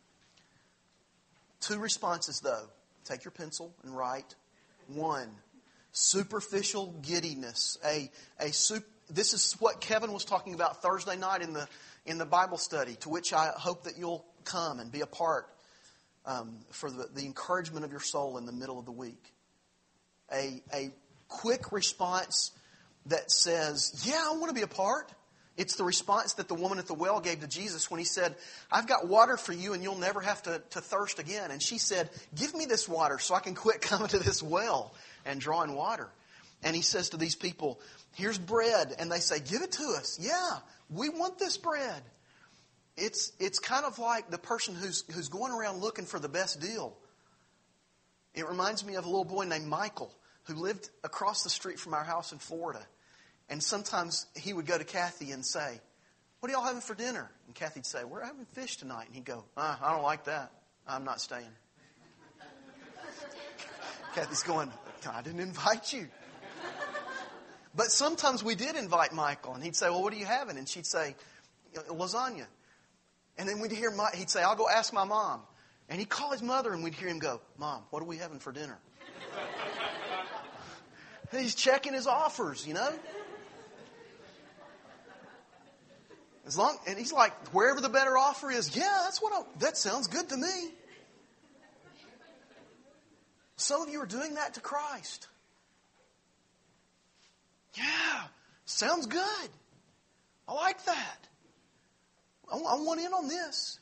Two responses, though. Take your pencil and write. One, superficial giddiness. A a sup, This is what Kevin was talking about Thursday night in the in the Bible study, to which I hope that you'll come and be a part um, for the, the encouragement of your soul in the middle of the week. A a quick response that says, "Yeah, I want to be a part." It's the response that the woman at the well gave to Jesus when he said, "I've got water for you and you'll never have to, to thirst again." And she said, "Give me this water so I can quit coming to this well and drawing water." And he says to these people, "Here's bread." And they say, "Give it to us." "Yeah, we want this bread." It's it's kind of like the person who's who's going around looking for the best deal. It reminds me of a little boy named Michael who lived across the street from our house in Florida. And sometimes he would go to Kathy and say, "What are y'all having for dinner?" And Kathy'd say, "We're having fish tonight." And he'd go, uh, "I don't like that. I'm not staying." Kathy's going, "I didn't invite you." But sometimes we did invite Michael. And he'd say, "Well, what are you having?" And she'd say, "Lasagna." And then we'd hear, he'd say, "I'll go ask my mom." And he'd call his mother and we'd hear him go, "Mom, what are we having for dinner?" He's checking his offers, you know. As long, and he's like, wherever the better offer is, yeah, that's what I, that sounds good to me. Some of you are doing that to Christ. Yeah, sounds good. I like that. I, I want in on this.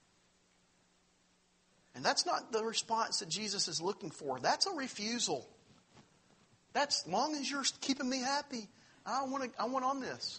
And that's not the response that Jesus is looking for. That's a refusal. That's, as long as you're keeping me happy, I want to, I want on this.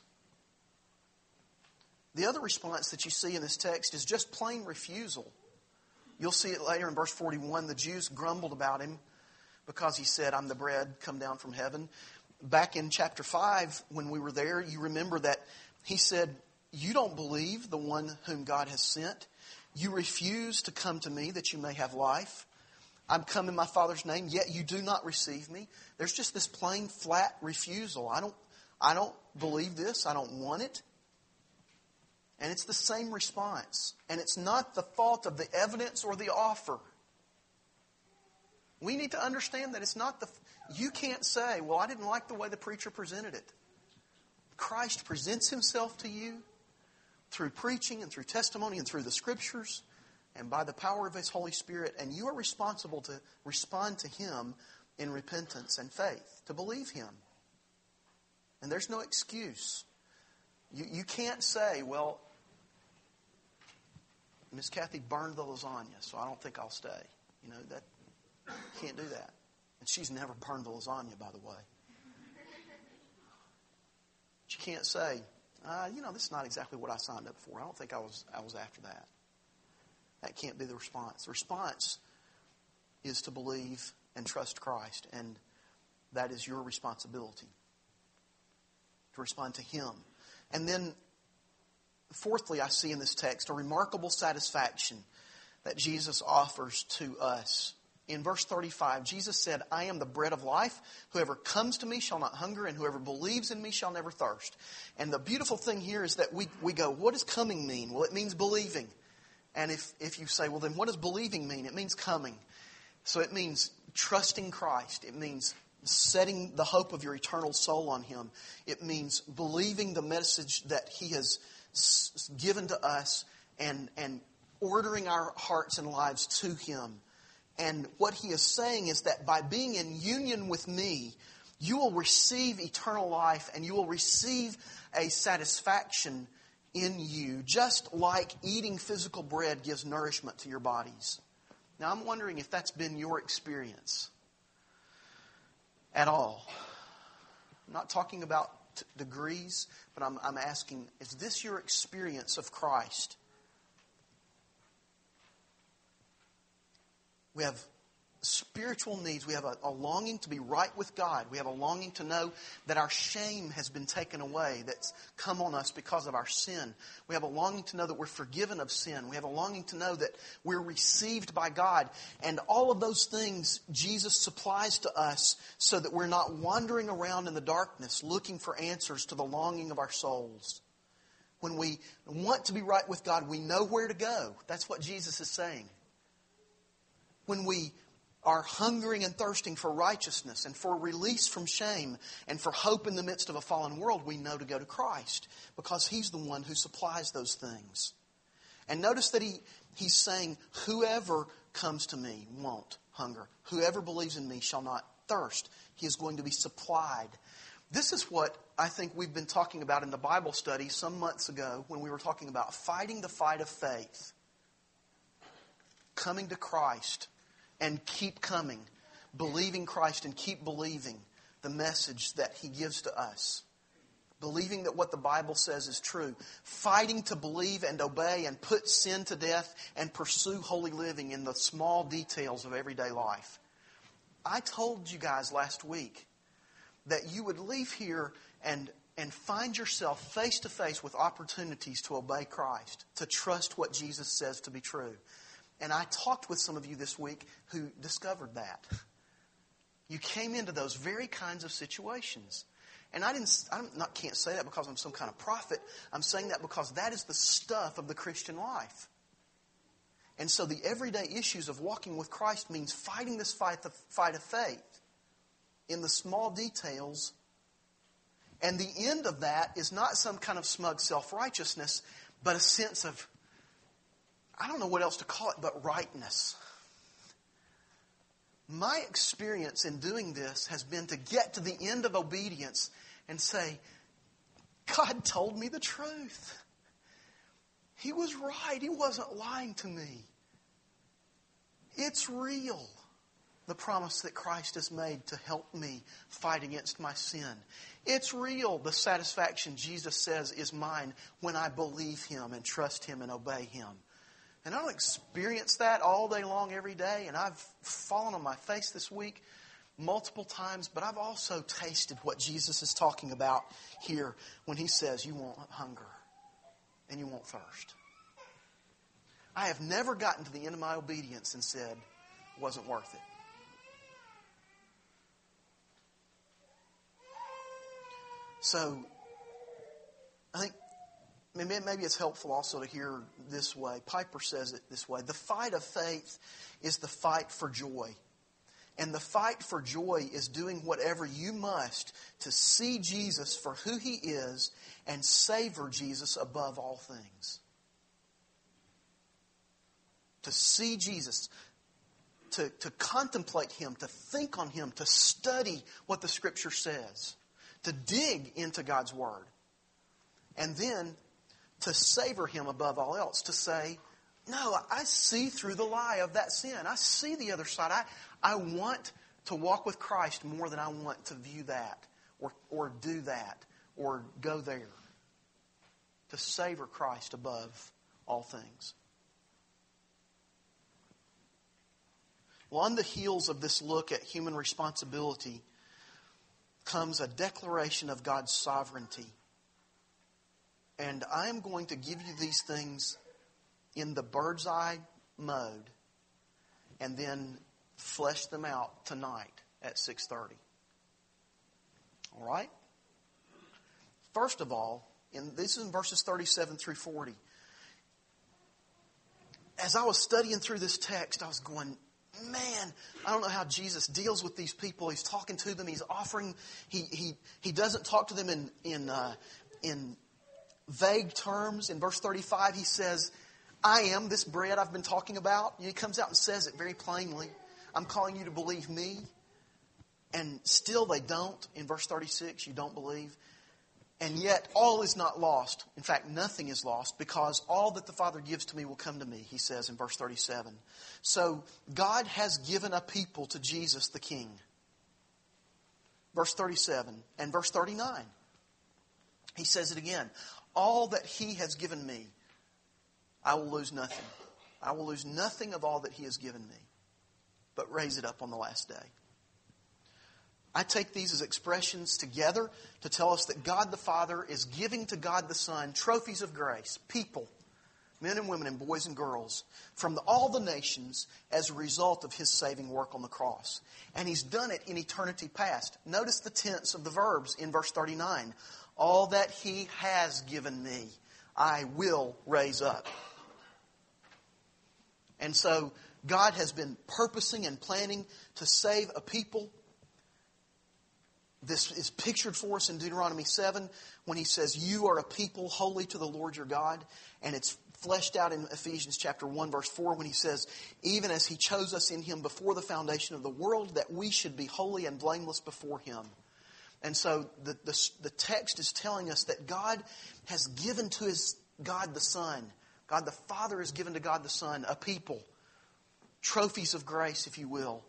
The other response that you see in this text is just plain refusal. You'll see it later in verse forty-one. The Jews grumbled about him because he said, "I'm the bread come down from heaven." Back in chapter five, when we were there, you remember that he said, "You don't believe the one whom God has sent. You refuse to come to me that you may have life. I'm come in my Father's name, yet you do not receive me." There's just this plain, flat refusal. I don't, I don't believe this. I don't want it. And it's the same response. And it's not the fault of the evidence or the offer. We need to understand that it's not the... You can't say, "Well, I didn't like the way the preacher presented it." Christ presents himself to you through preaching and through testimony and through the Scriptures and by the power of his Holy Spirit. And you are responsible to respond to him in repentance and faith, to believe him. And there's no excuse. You, you can't say, "Well, Miss Kathy burned the lasagna, so I don't think I'll stay." You know, that can't do that. And she's never burned the lasagna, by the way. But you can't say, uh, you know, this is not exactly what I signed up for. I don't think I was I was after that. That can't be the response. The response is to believe and trust Christ, and that is your responsibility, to respond to him. And then, fourthly, I see in this text a remarkable satisfaction that Jesus offers to us. In verse thirty-five, Jesus said, "I am the bread of life. Whoever comes to me shall not hunger, and whoever believes in me shall never thirst." And the beautiful thing here is that we, we go, what does coming mean? Well, it means believing. And if, if you say, well, then what does believing mean? It means coming. So it means trusting Christ. It means setting the hope of your eternal soul on him. It means believing the message that he has given to us and, and ordering our hearts and lives to him. And what he is saying is that by being in union with me, you will receive eternal life and you will receive a satisfaction in you, just like eating physical bread gives nourishment to your bodies. Now, I'm wondering if that's been your experience at all. I'm not talking about t- degrees, but I'm, I'm asking, is this your experience of Christ? We have spiritual needs. We have a, a longing to be right with God. We have a longing to know that our shame has been taken away, that's come on us because of our sin. We have a longing to know that we're forgiven of sin. We have a longing to know that we're received by God. And all of those things Jesus supplies to us so that we're not wandering around in the darkness looking for answers to the longing of our souls. When we want to be right with God, we know where to go. That's what Jesus is saying. When we are hungering and thirsting for righteousness and for release from shame and for hope in the midst of a fallen world, we know to go to Christ because He's the one who supplies those things. And notice that he, He's saying, whoever comes to me won't hunger. Whoever believes in me shall not thirst. He is going to be supplied. This is what I think we've been talking about in the Bible study some months ago when we were talking about fighting the fight of faith. Coming to Christ. And keep coming, believing Christ and keep believing the message that He gives to us. Believing that what the Bible says is true. Fighting to believe and obey and put sin to death and pursue holy living in the small details of everyday life. I told you guys last week that you would leave here and, and find yourself face to face with opportunities to obey Christ, to trust what Jesus says to be true. And I talked with some of you this week who discovered that. You came into those very kinds of situations. And I didn't. I'm not can't say that because I'm some kind of prophet. I'm saying that because that is the stuff of the Christian life. And so the everyday issues of walking with Christ means fighting this fight, the fight of faith, in the small details. And the end of that is not some kind of smug self-righteousness, but a sense of, I don't know what else to call it, but rightness. My experience in doing this has been to get to the end of obedience and say, God told me the truth. He was right. He wasn't lying to me. It's real, the promise that Christ has made to help me fight against my sin. It's real, the satisfaction Jesus says is mine when I believe Him and trust Him and obey Him. And I don't experience that all day long every day. And I've fallen on my face this week multiple times. But I've also tasted what Jesus is talking about here when He says you won't hunger and you won't thirst. I have never gotten to the end of my obedience and said it wasn't worth it. So I think maybe it's helpful also to hear this way. Piper says it this way. The fight of faith is the fight for joy. And the fight for joy is doing whatever you must to see Jesus for who He is and savor Jesus above all things. To see Jesus, to, to contemplate Him, to think on Him, to study what the Scripture says, to dig into God's Word. And then to savor Him above all else. To say, no, I see through the lie of that sin. I see the other side. I, I want to walk with Christ more than I want to view that or, or do that or go there. To savor Christ above all things. Well, on the heels of this look at human responsibility comes a declaration of God's sovereignty. And I am going to give you these things in the bird's eye mode and then flesh them out tonight at six thirty. All right? First of all, in, this is in verses thirty-seven through forty. As I was studying through this text, I was going, man, I don't know how Jesus deals with these people. He's talking to them. He's offering. He he he doesn't talk to them in in uh, in vague terms. In verse thirty-five, He says, "I am this bread I've been talking about." He comes out and says it very plainly. I'm calling you to believe me, and still they don't. In verse thirty-six, you don't believe. And yet all is not lost. In fact, nothing is lost because all that the Father gives to me will come to me, He says in verse thirty-seven. So God has given a people to Jesus the King. Verse thirty-seven and verse thirty-nine. He says it again. All that He has given me, I will lose nothing. I will lose nothing of all that He has given me. but raise it up on the last day. I take these as expressions together to tell us that God the Father is giving to God the Son trophies of grace, people, men and women and boys and girls, from the, all the nations as a result of His saving work on the cross. And He's done it in eternity past. Notice the tense of the verbs in verse thirty-nine. All that He has given me, I will raise up. And so God has been purposing and planning to save a people. This is pictured for us in Deuteronomy seven when He says, you are a people holy to the Lord your God. And it's fleshed out in Ephesians chapter one verse four when He says, even as He chose us in Him before the foundation of the world, that we should be holy and blameless before Him. And so the, the, the text is telling us that God has given to His God the Son, God the Father has given to God the Son a people, trophies of grace, if you will,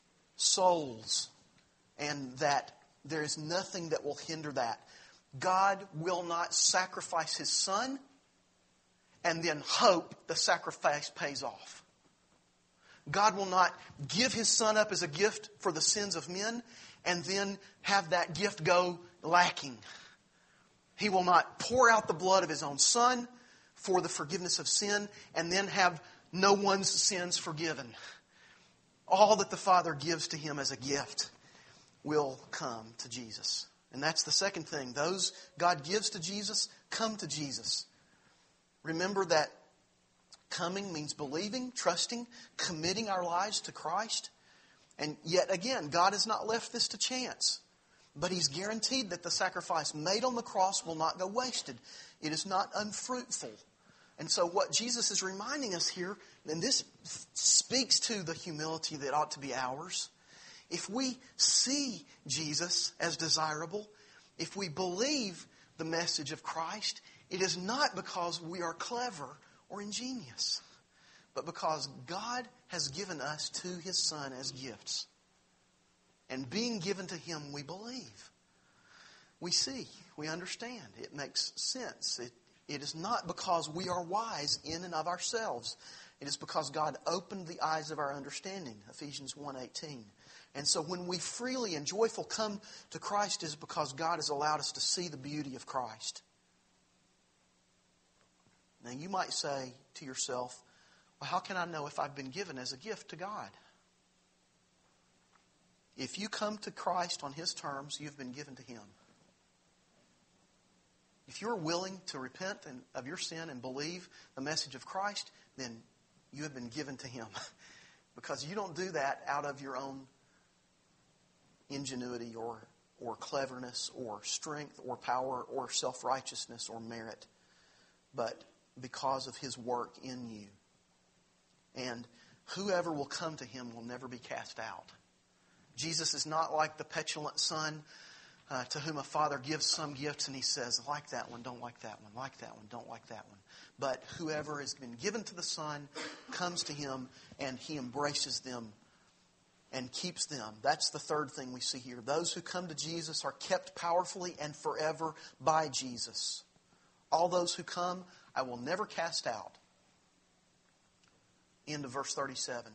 souls, and that there is nothing that will hinder that. God will not sacrifice His Son and then hope the sacrifice pays off. God will not give His Son up as a gift for the sins of men and then have that gift go lacking. He will not pour out the blood of His own Son for the forgiveness of sin and then have no one's sins forgiven. All that the Father gives to Him as a gift will come to Jesus. And that's the second thing. Those God gives to Jesus, come to Jesus. Remember that coming means believing, trusting, committing our lives to Christ. And yet again, God has not left this to chance. But He's guaranteed that the sacrifice made on the cross will not go wasted. It is not unfruitful. And so what Jesus is reminding us here, and this speaks to the humility that ought to be ours. If we see Jesus as desirable, if we believe the message of Christ, it is not because we are clever or ingenious, but because God has given us to His Son as gifts. And being given to Him, we believe. We see. We understand. It makes sense. It, it is not because we are wise in and of ourselves. It is because God opened the eyes of our understanding. Ephesians one eighteen. And so when we freely and joyful come to Christ, it is because God has allowed us to see the beauty of Christ. Now you might say to yourself, well, how can I know if I've been given as a gift to God? If you come to Christ on His terms, you've been given to Him. If you're willing to repent of your sin and believe the message of Christ, then you have been given to Him. Because you don't do that out of your own ingenuity or, or cleverness or strength or power or self-righteousness or merit, but because of His work in you. And whoever will come to Him will never be cast out. Jesus is not like the petulant son uh, to whom a father gives some gifts and he says, like that one, don't like that one, like that one, don't like that one. But whoever has been given to the Son comes to Him and He embraces them and keeps them. That's the third thing we see here. Those who come to Jesus are kept powerfully and forever by Jesus. All those who come, I will never cast out. End of verse thirty-seven.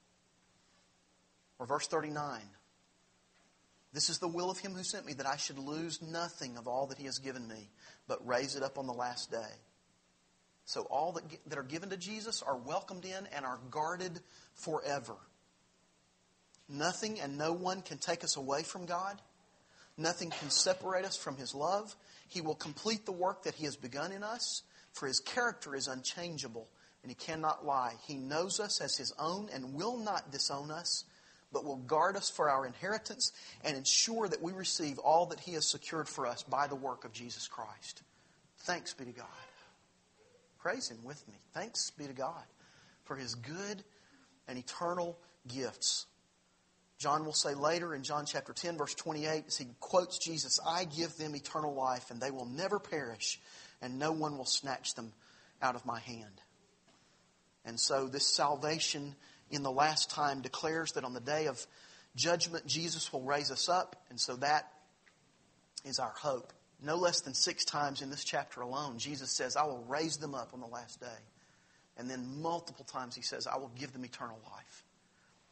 Or verse thirty-nine. This is the will of Him who sent me, that I should lose nothing of all that He has given me, but raise it up on the last day. So all that, that are given to Jesus are welcomed in and are guarded forever. Nothing and no one can take us away from God. Nothing can separate us from His love. He will complete the work that He has begun in us, for His character is unchangeable and He cannot lie. He knows us as His own and will not disown us, but will guard us for our inheritance and ensure that we receive all that He has secured for us by the work of Jesus Christ. Thanks be to God. Praise Him with me. Thanks be to God for His good and eternal gifts. John will say later in John chapter ten, verse twenty-eight, as he quotes Jesus, I give them eternal life, and they will never perish, and no one will snatch them out of my hand. And so this salvation in the last time declares that on the day of judgment, Jesus will raise us up, and so that is our hope. No less than six times in this chapter alone, Jesus says, I will raise them up on the last day. And then multiple times He says, I will give them eternal life.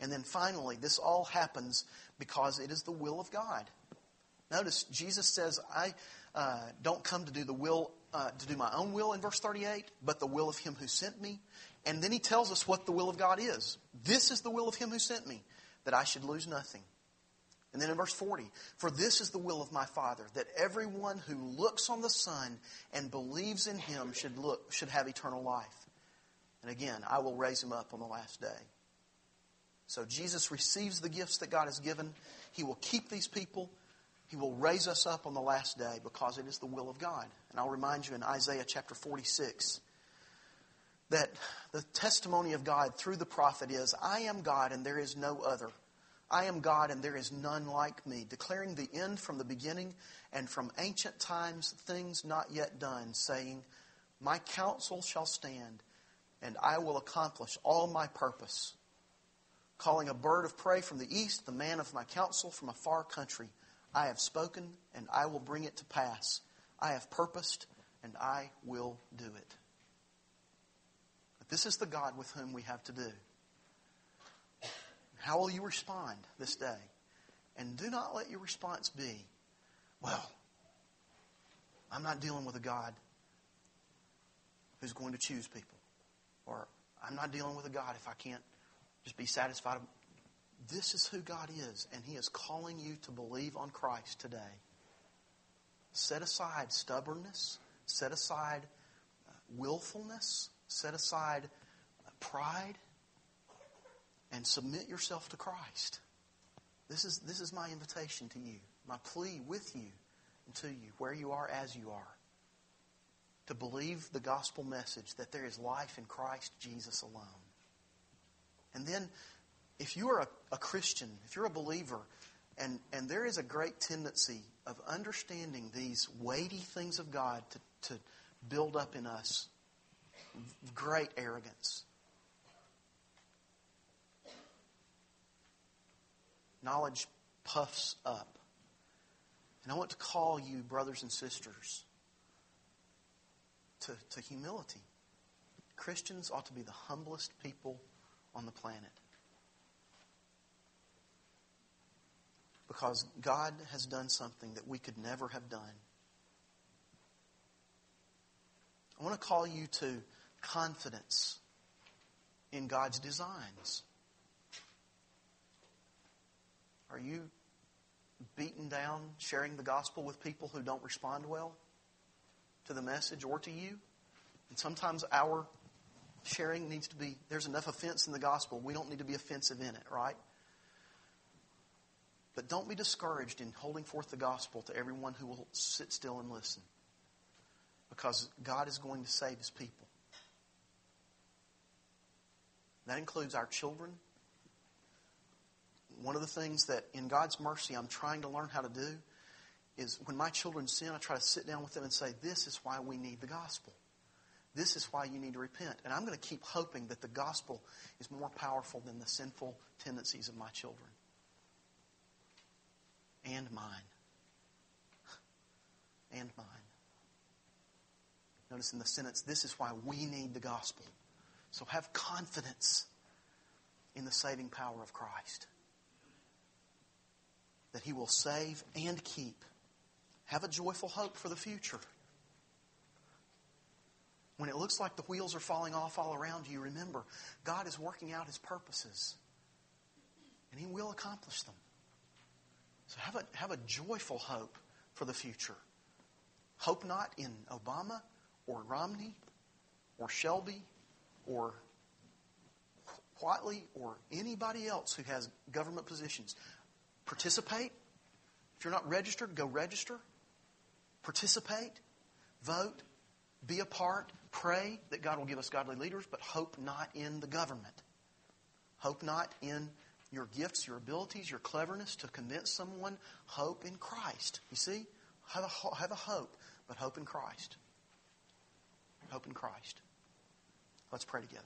And then finally, this all happens because it is the will of God. Notice, Jesus says, I uh, don't come to do the will, uh, to do my own will in verse thirty-eight, but the will of Him who sent me. And then He tells us what the will of God is. This is the will of Him who sent me, that I should lose nothing. And then in verse forty, for this is the will of my Father, that everyone who looks on the Son and believes in Him should look, should have eternal life. And again, I will raise him up on the last day. So Jesus receives the gifts that God has given. He will keep these people. He will raise us up on the last day because it is the will of God. And I'll remind you in Isaiah chapter forty-six that the testimony of God through the prophet is, I am God and there is no other. I am God and there is none like me, declaring the end from the beginning and from ancient times things not yet done, saying, my counsel shall stand and I will accomplish all my purpose. Calling a bird of prey from the east, the man of my counsel from a far country. I have spoken, and I will bring it to pass. I have purposed, and I will do it. But this is the God with whom we have to do. How will you respond this day? And do not let your response be, well, I'm not dealing with a God who's going to choose people. Or, I'm not dealing with a God if I can't just be satisfied. This is who God is, and He is calling you to believe on Christ today. Set aside stubbornness, set aside willfulness, set aside pride, and submit yourself to Christ. This is, this is my invitation to you, my plea with you and to you, where you are as you are, to believe the gospel message that there is life in Christ Jesus alone. And then, if you are a, a Christian, if you're a believer, and, and there is a great tendency of understanding these weighty things of God to, to build up in us great arrogance. Knowledge puffs up. And I want to call you, brothers and sisters, to, to humility. Christians ought to be the humblest people on the planet. Because God has done something that we could never have done. I want to call you to confidence in God's designs. Are you beaten down sharing the gospel with people who don't respond well to the message or to you? And sometimes our sharing needs to be, there's enough offense in the gospel. We don't need to be offensive in it, right? But don't be discouraged in holding forth the gospel to everyone who will sit still and listen. Because God is going to save His people. That includes our children. One of the things that in God's mercy I'm trying to learn how to do is when my children sin, I try to sit down with them and say, this is why we need the gospel. This is why you need to repent. And I'm going to keep hoping that the gospel is more powerful than the sinful tendencies of my children. And mine. And mine. Notice in the sentence, this is why we need the gospel. So have confidence in the saving power of Christ. That He will save and keep. Have a joyful hope for the future. When it looks like the wheels are falling off all around you, remember, God is working out His purposes. And He will accomplish them. So have a, have a joyful hope for the future. Hope not in Obama or Romney or Shelby or Whatley or anybody else who has government positions. Participate. If you're not registered, go register. Participate. Vote. Be a part. Pray that God will give us godly leaders, but hope not in the government. Hope not in your gifts, your abilities, your cleverness to convince someone. Hope in Christ. You see? Have a, have a hope, but hope in Christ. Hope in Christ. Let's pray together.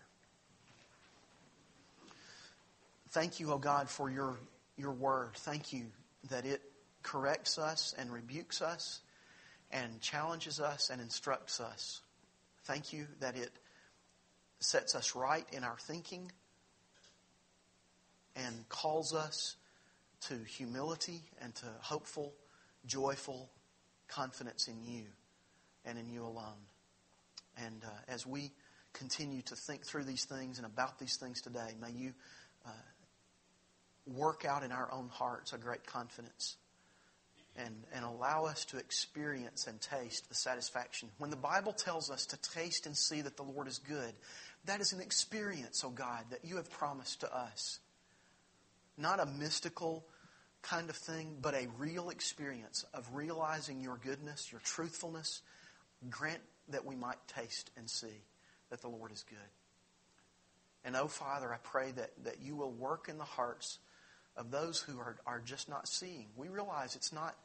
Thank you, O God, for your, your word. Thank you that it corrects us and rebukes us and challenges us and instructs us. Thank you that it sets us right in our thinking. and calls us to humility and to hopeful, joyful confidence in you and in you alone. And uh, as we continue to think through these things and about these things today, may you uh, work out in our own hearts a great confidence and, and allow us to experience and taste the satisfaction. When the Bible tells us to taste and see that the Lord is good, that is an experience, oh God, that you have promised to us. Not a mystical kind of thing, but a real experience of realizing your goodness, your truthfulness. Grant that we might taste and see that the Lord is good. And oh Father, I pray that, that you will work in the hearts of those who are, are just not seeing. We realize it's not,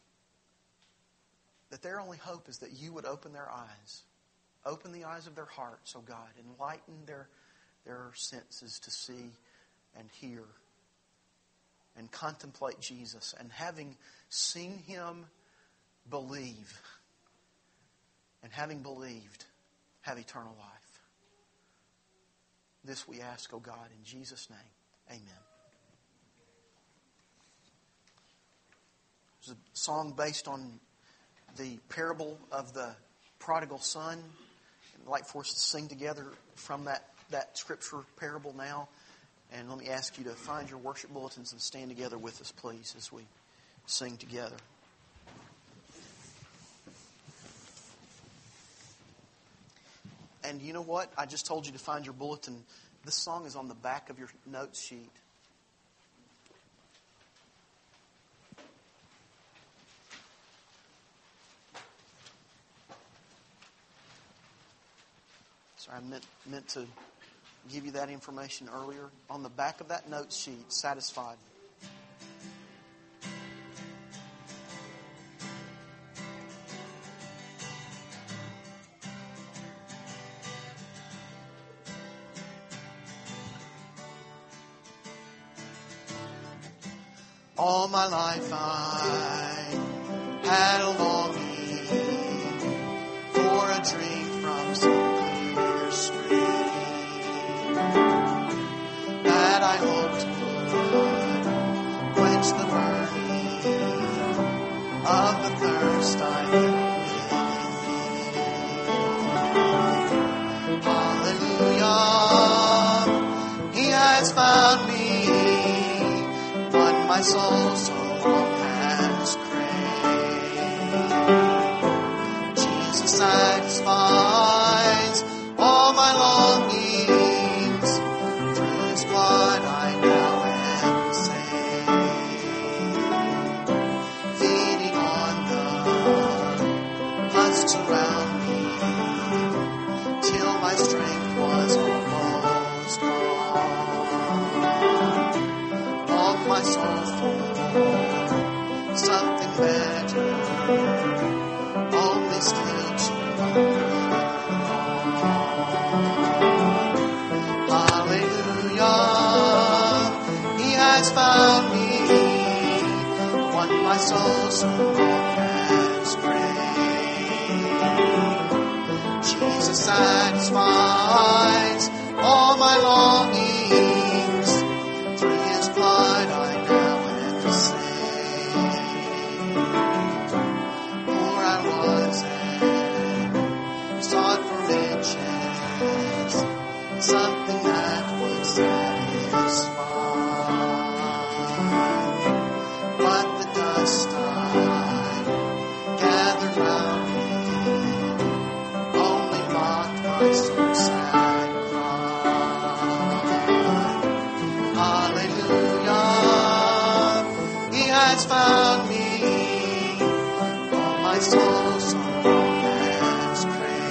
that their only hope is that you would open their eyes. Open the eyes of their hearts, oh God. Enlighten their, their senses to see and hear and contemplate Jesus. And having seen Him, believe. And having believed, have eternal life. This we ask, O God, in Jesus' name. Amen. There's a song based on the parable of the prodigal son. I'd like for us to sing together from that, that scripture parable now. And let me ask you to find your worship bulletins and stand together with us, please, as we sing together. And you know what? I just told you to find your bulletin. This song is on the back of your notes sheet. Sorry, I meant, meant to give you that information earlier. On the back of that notes sheet, Satisfied. All my life I had a longing for a drink from some clear spring that I hoped would quench the burning of the thirst I felt within. Hallelujah, He has found me. My soul so long has craved. Jesus satisfies all my longings. Through His blood I now am saved. Feeding on the husks around me till my strength was almost gone. My soul for something better, only still to hallelujah, He has found me, what my soul so long has craved. Jesus satisfies all my longings. Through His blood I now am saved. For I was and sought for riches, something that would satisfy. But the dust I gathered round me only mocked my soul's sad cry. Hallelujah, He has found me. All my soul so long has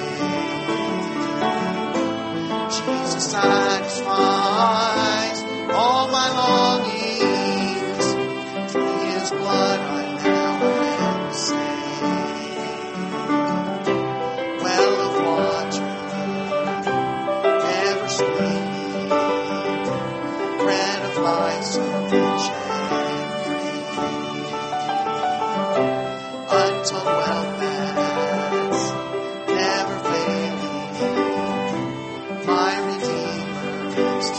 craved. Jesus satisfies all my longings. Through His blood I now am saved. Well of water, ever springing, bread of life so rich and free, untold wealth that's never failing, my Redeemer is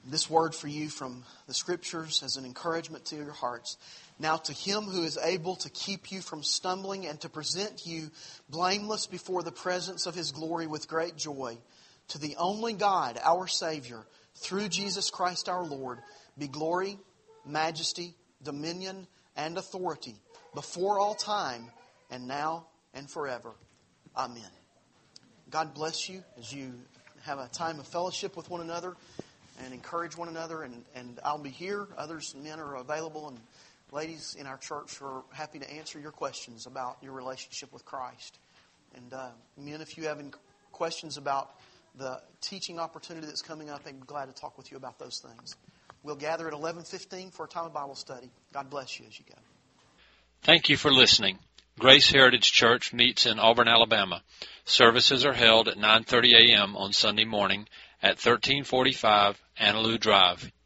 this word for you from the Scriptures as an encouragement to your hearts. Now to Him who is able to keep you from stumbling and to present you blameless before the presence of His glory with great joy, to the only God, our Savior, through Jesus Christ our Lord, be glory, majesty, dominion, and authority before all time, and now and forever. Amen. God bless you as you have a time of fellowship with one another and encourage one another. And, and I'll be here. Others, men are available, and ladies in our church are happy to answer your questions about your relationship with Christ. And uh, men, if you have any questions about the teaching opportunity that's coming up, I'd be glad to talk with you about those things. We'll gather at eleven fifteen for a time of Bible study. God bless you as you go. Thank you for listening. Grace Heritage Church meets in Auburn, Alabama. Services are held at nine thirty a.m. on Sunday morning at thirteen forty-five Annaloo Drive,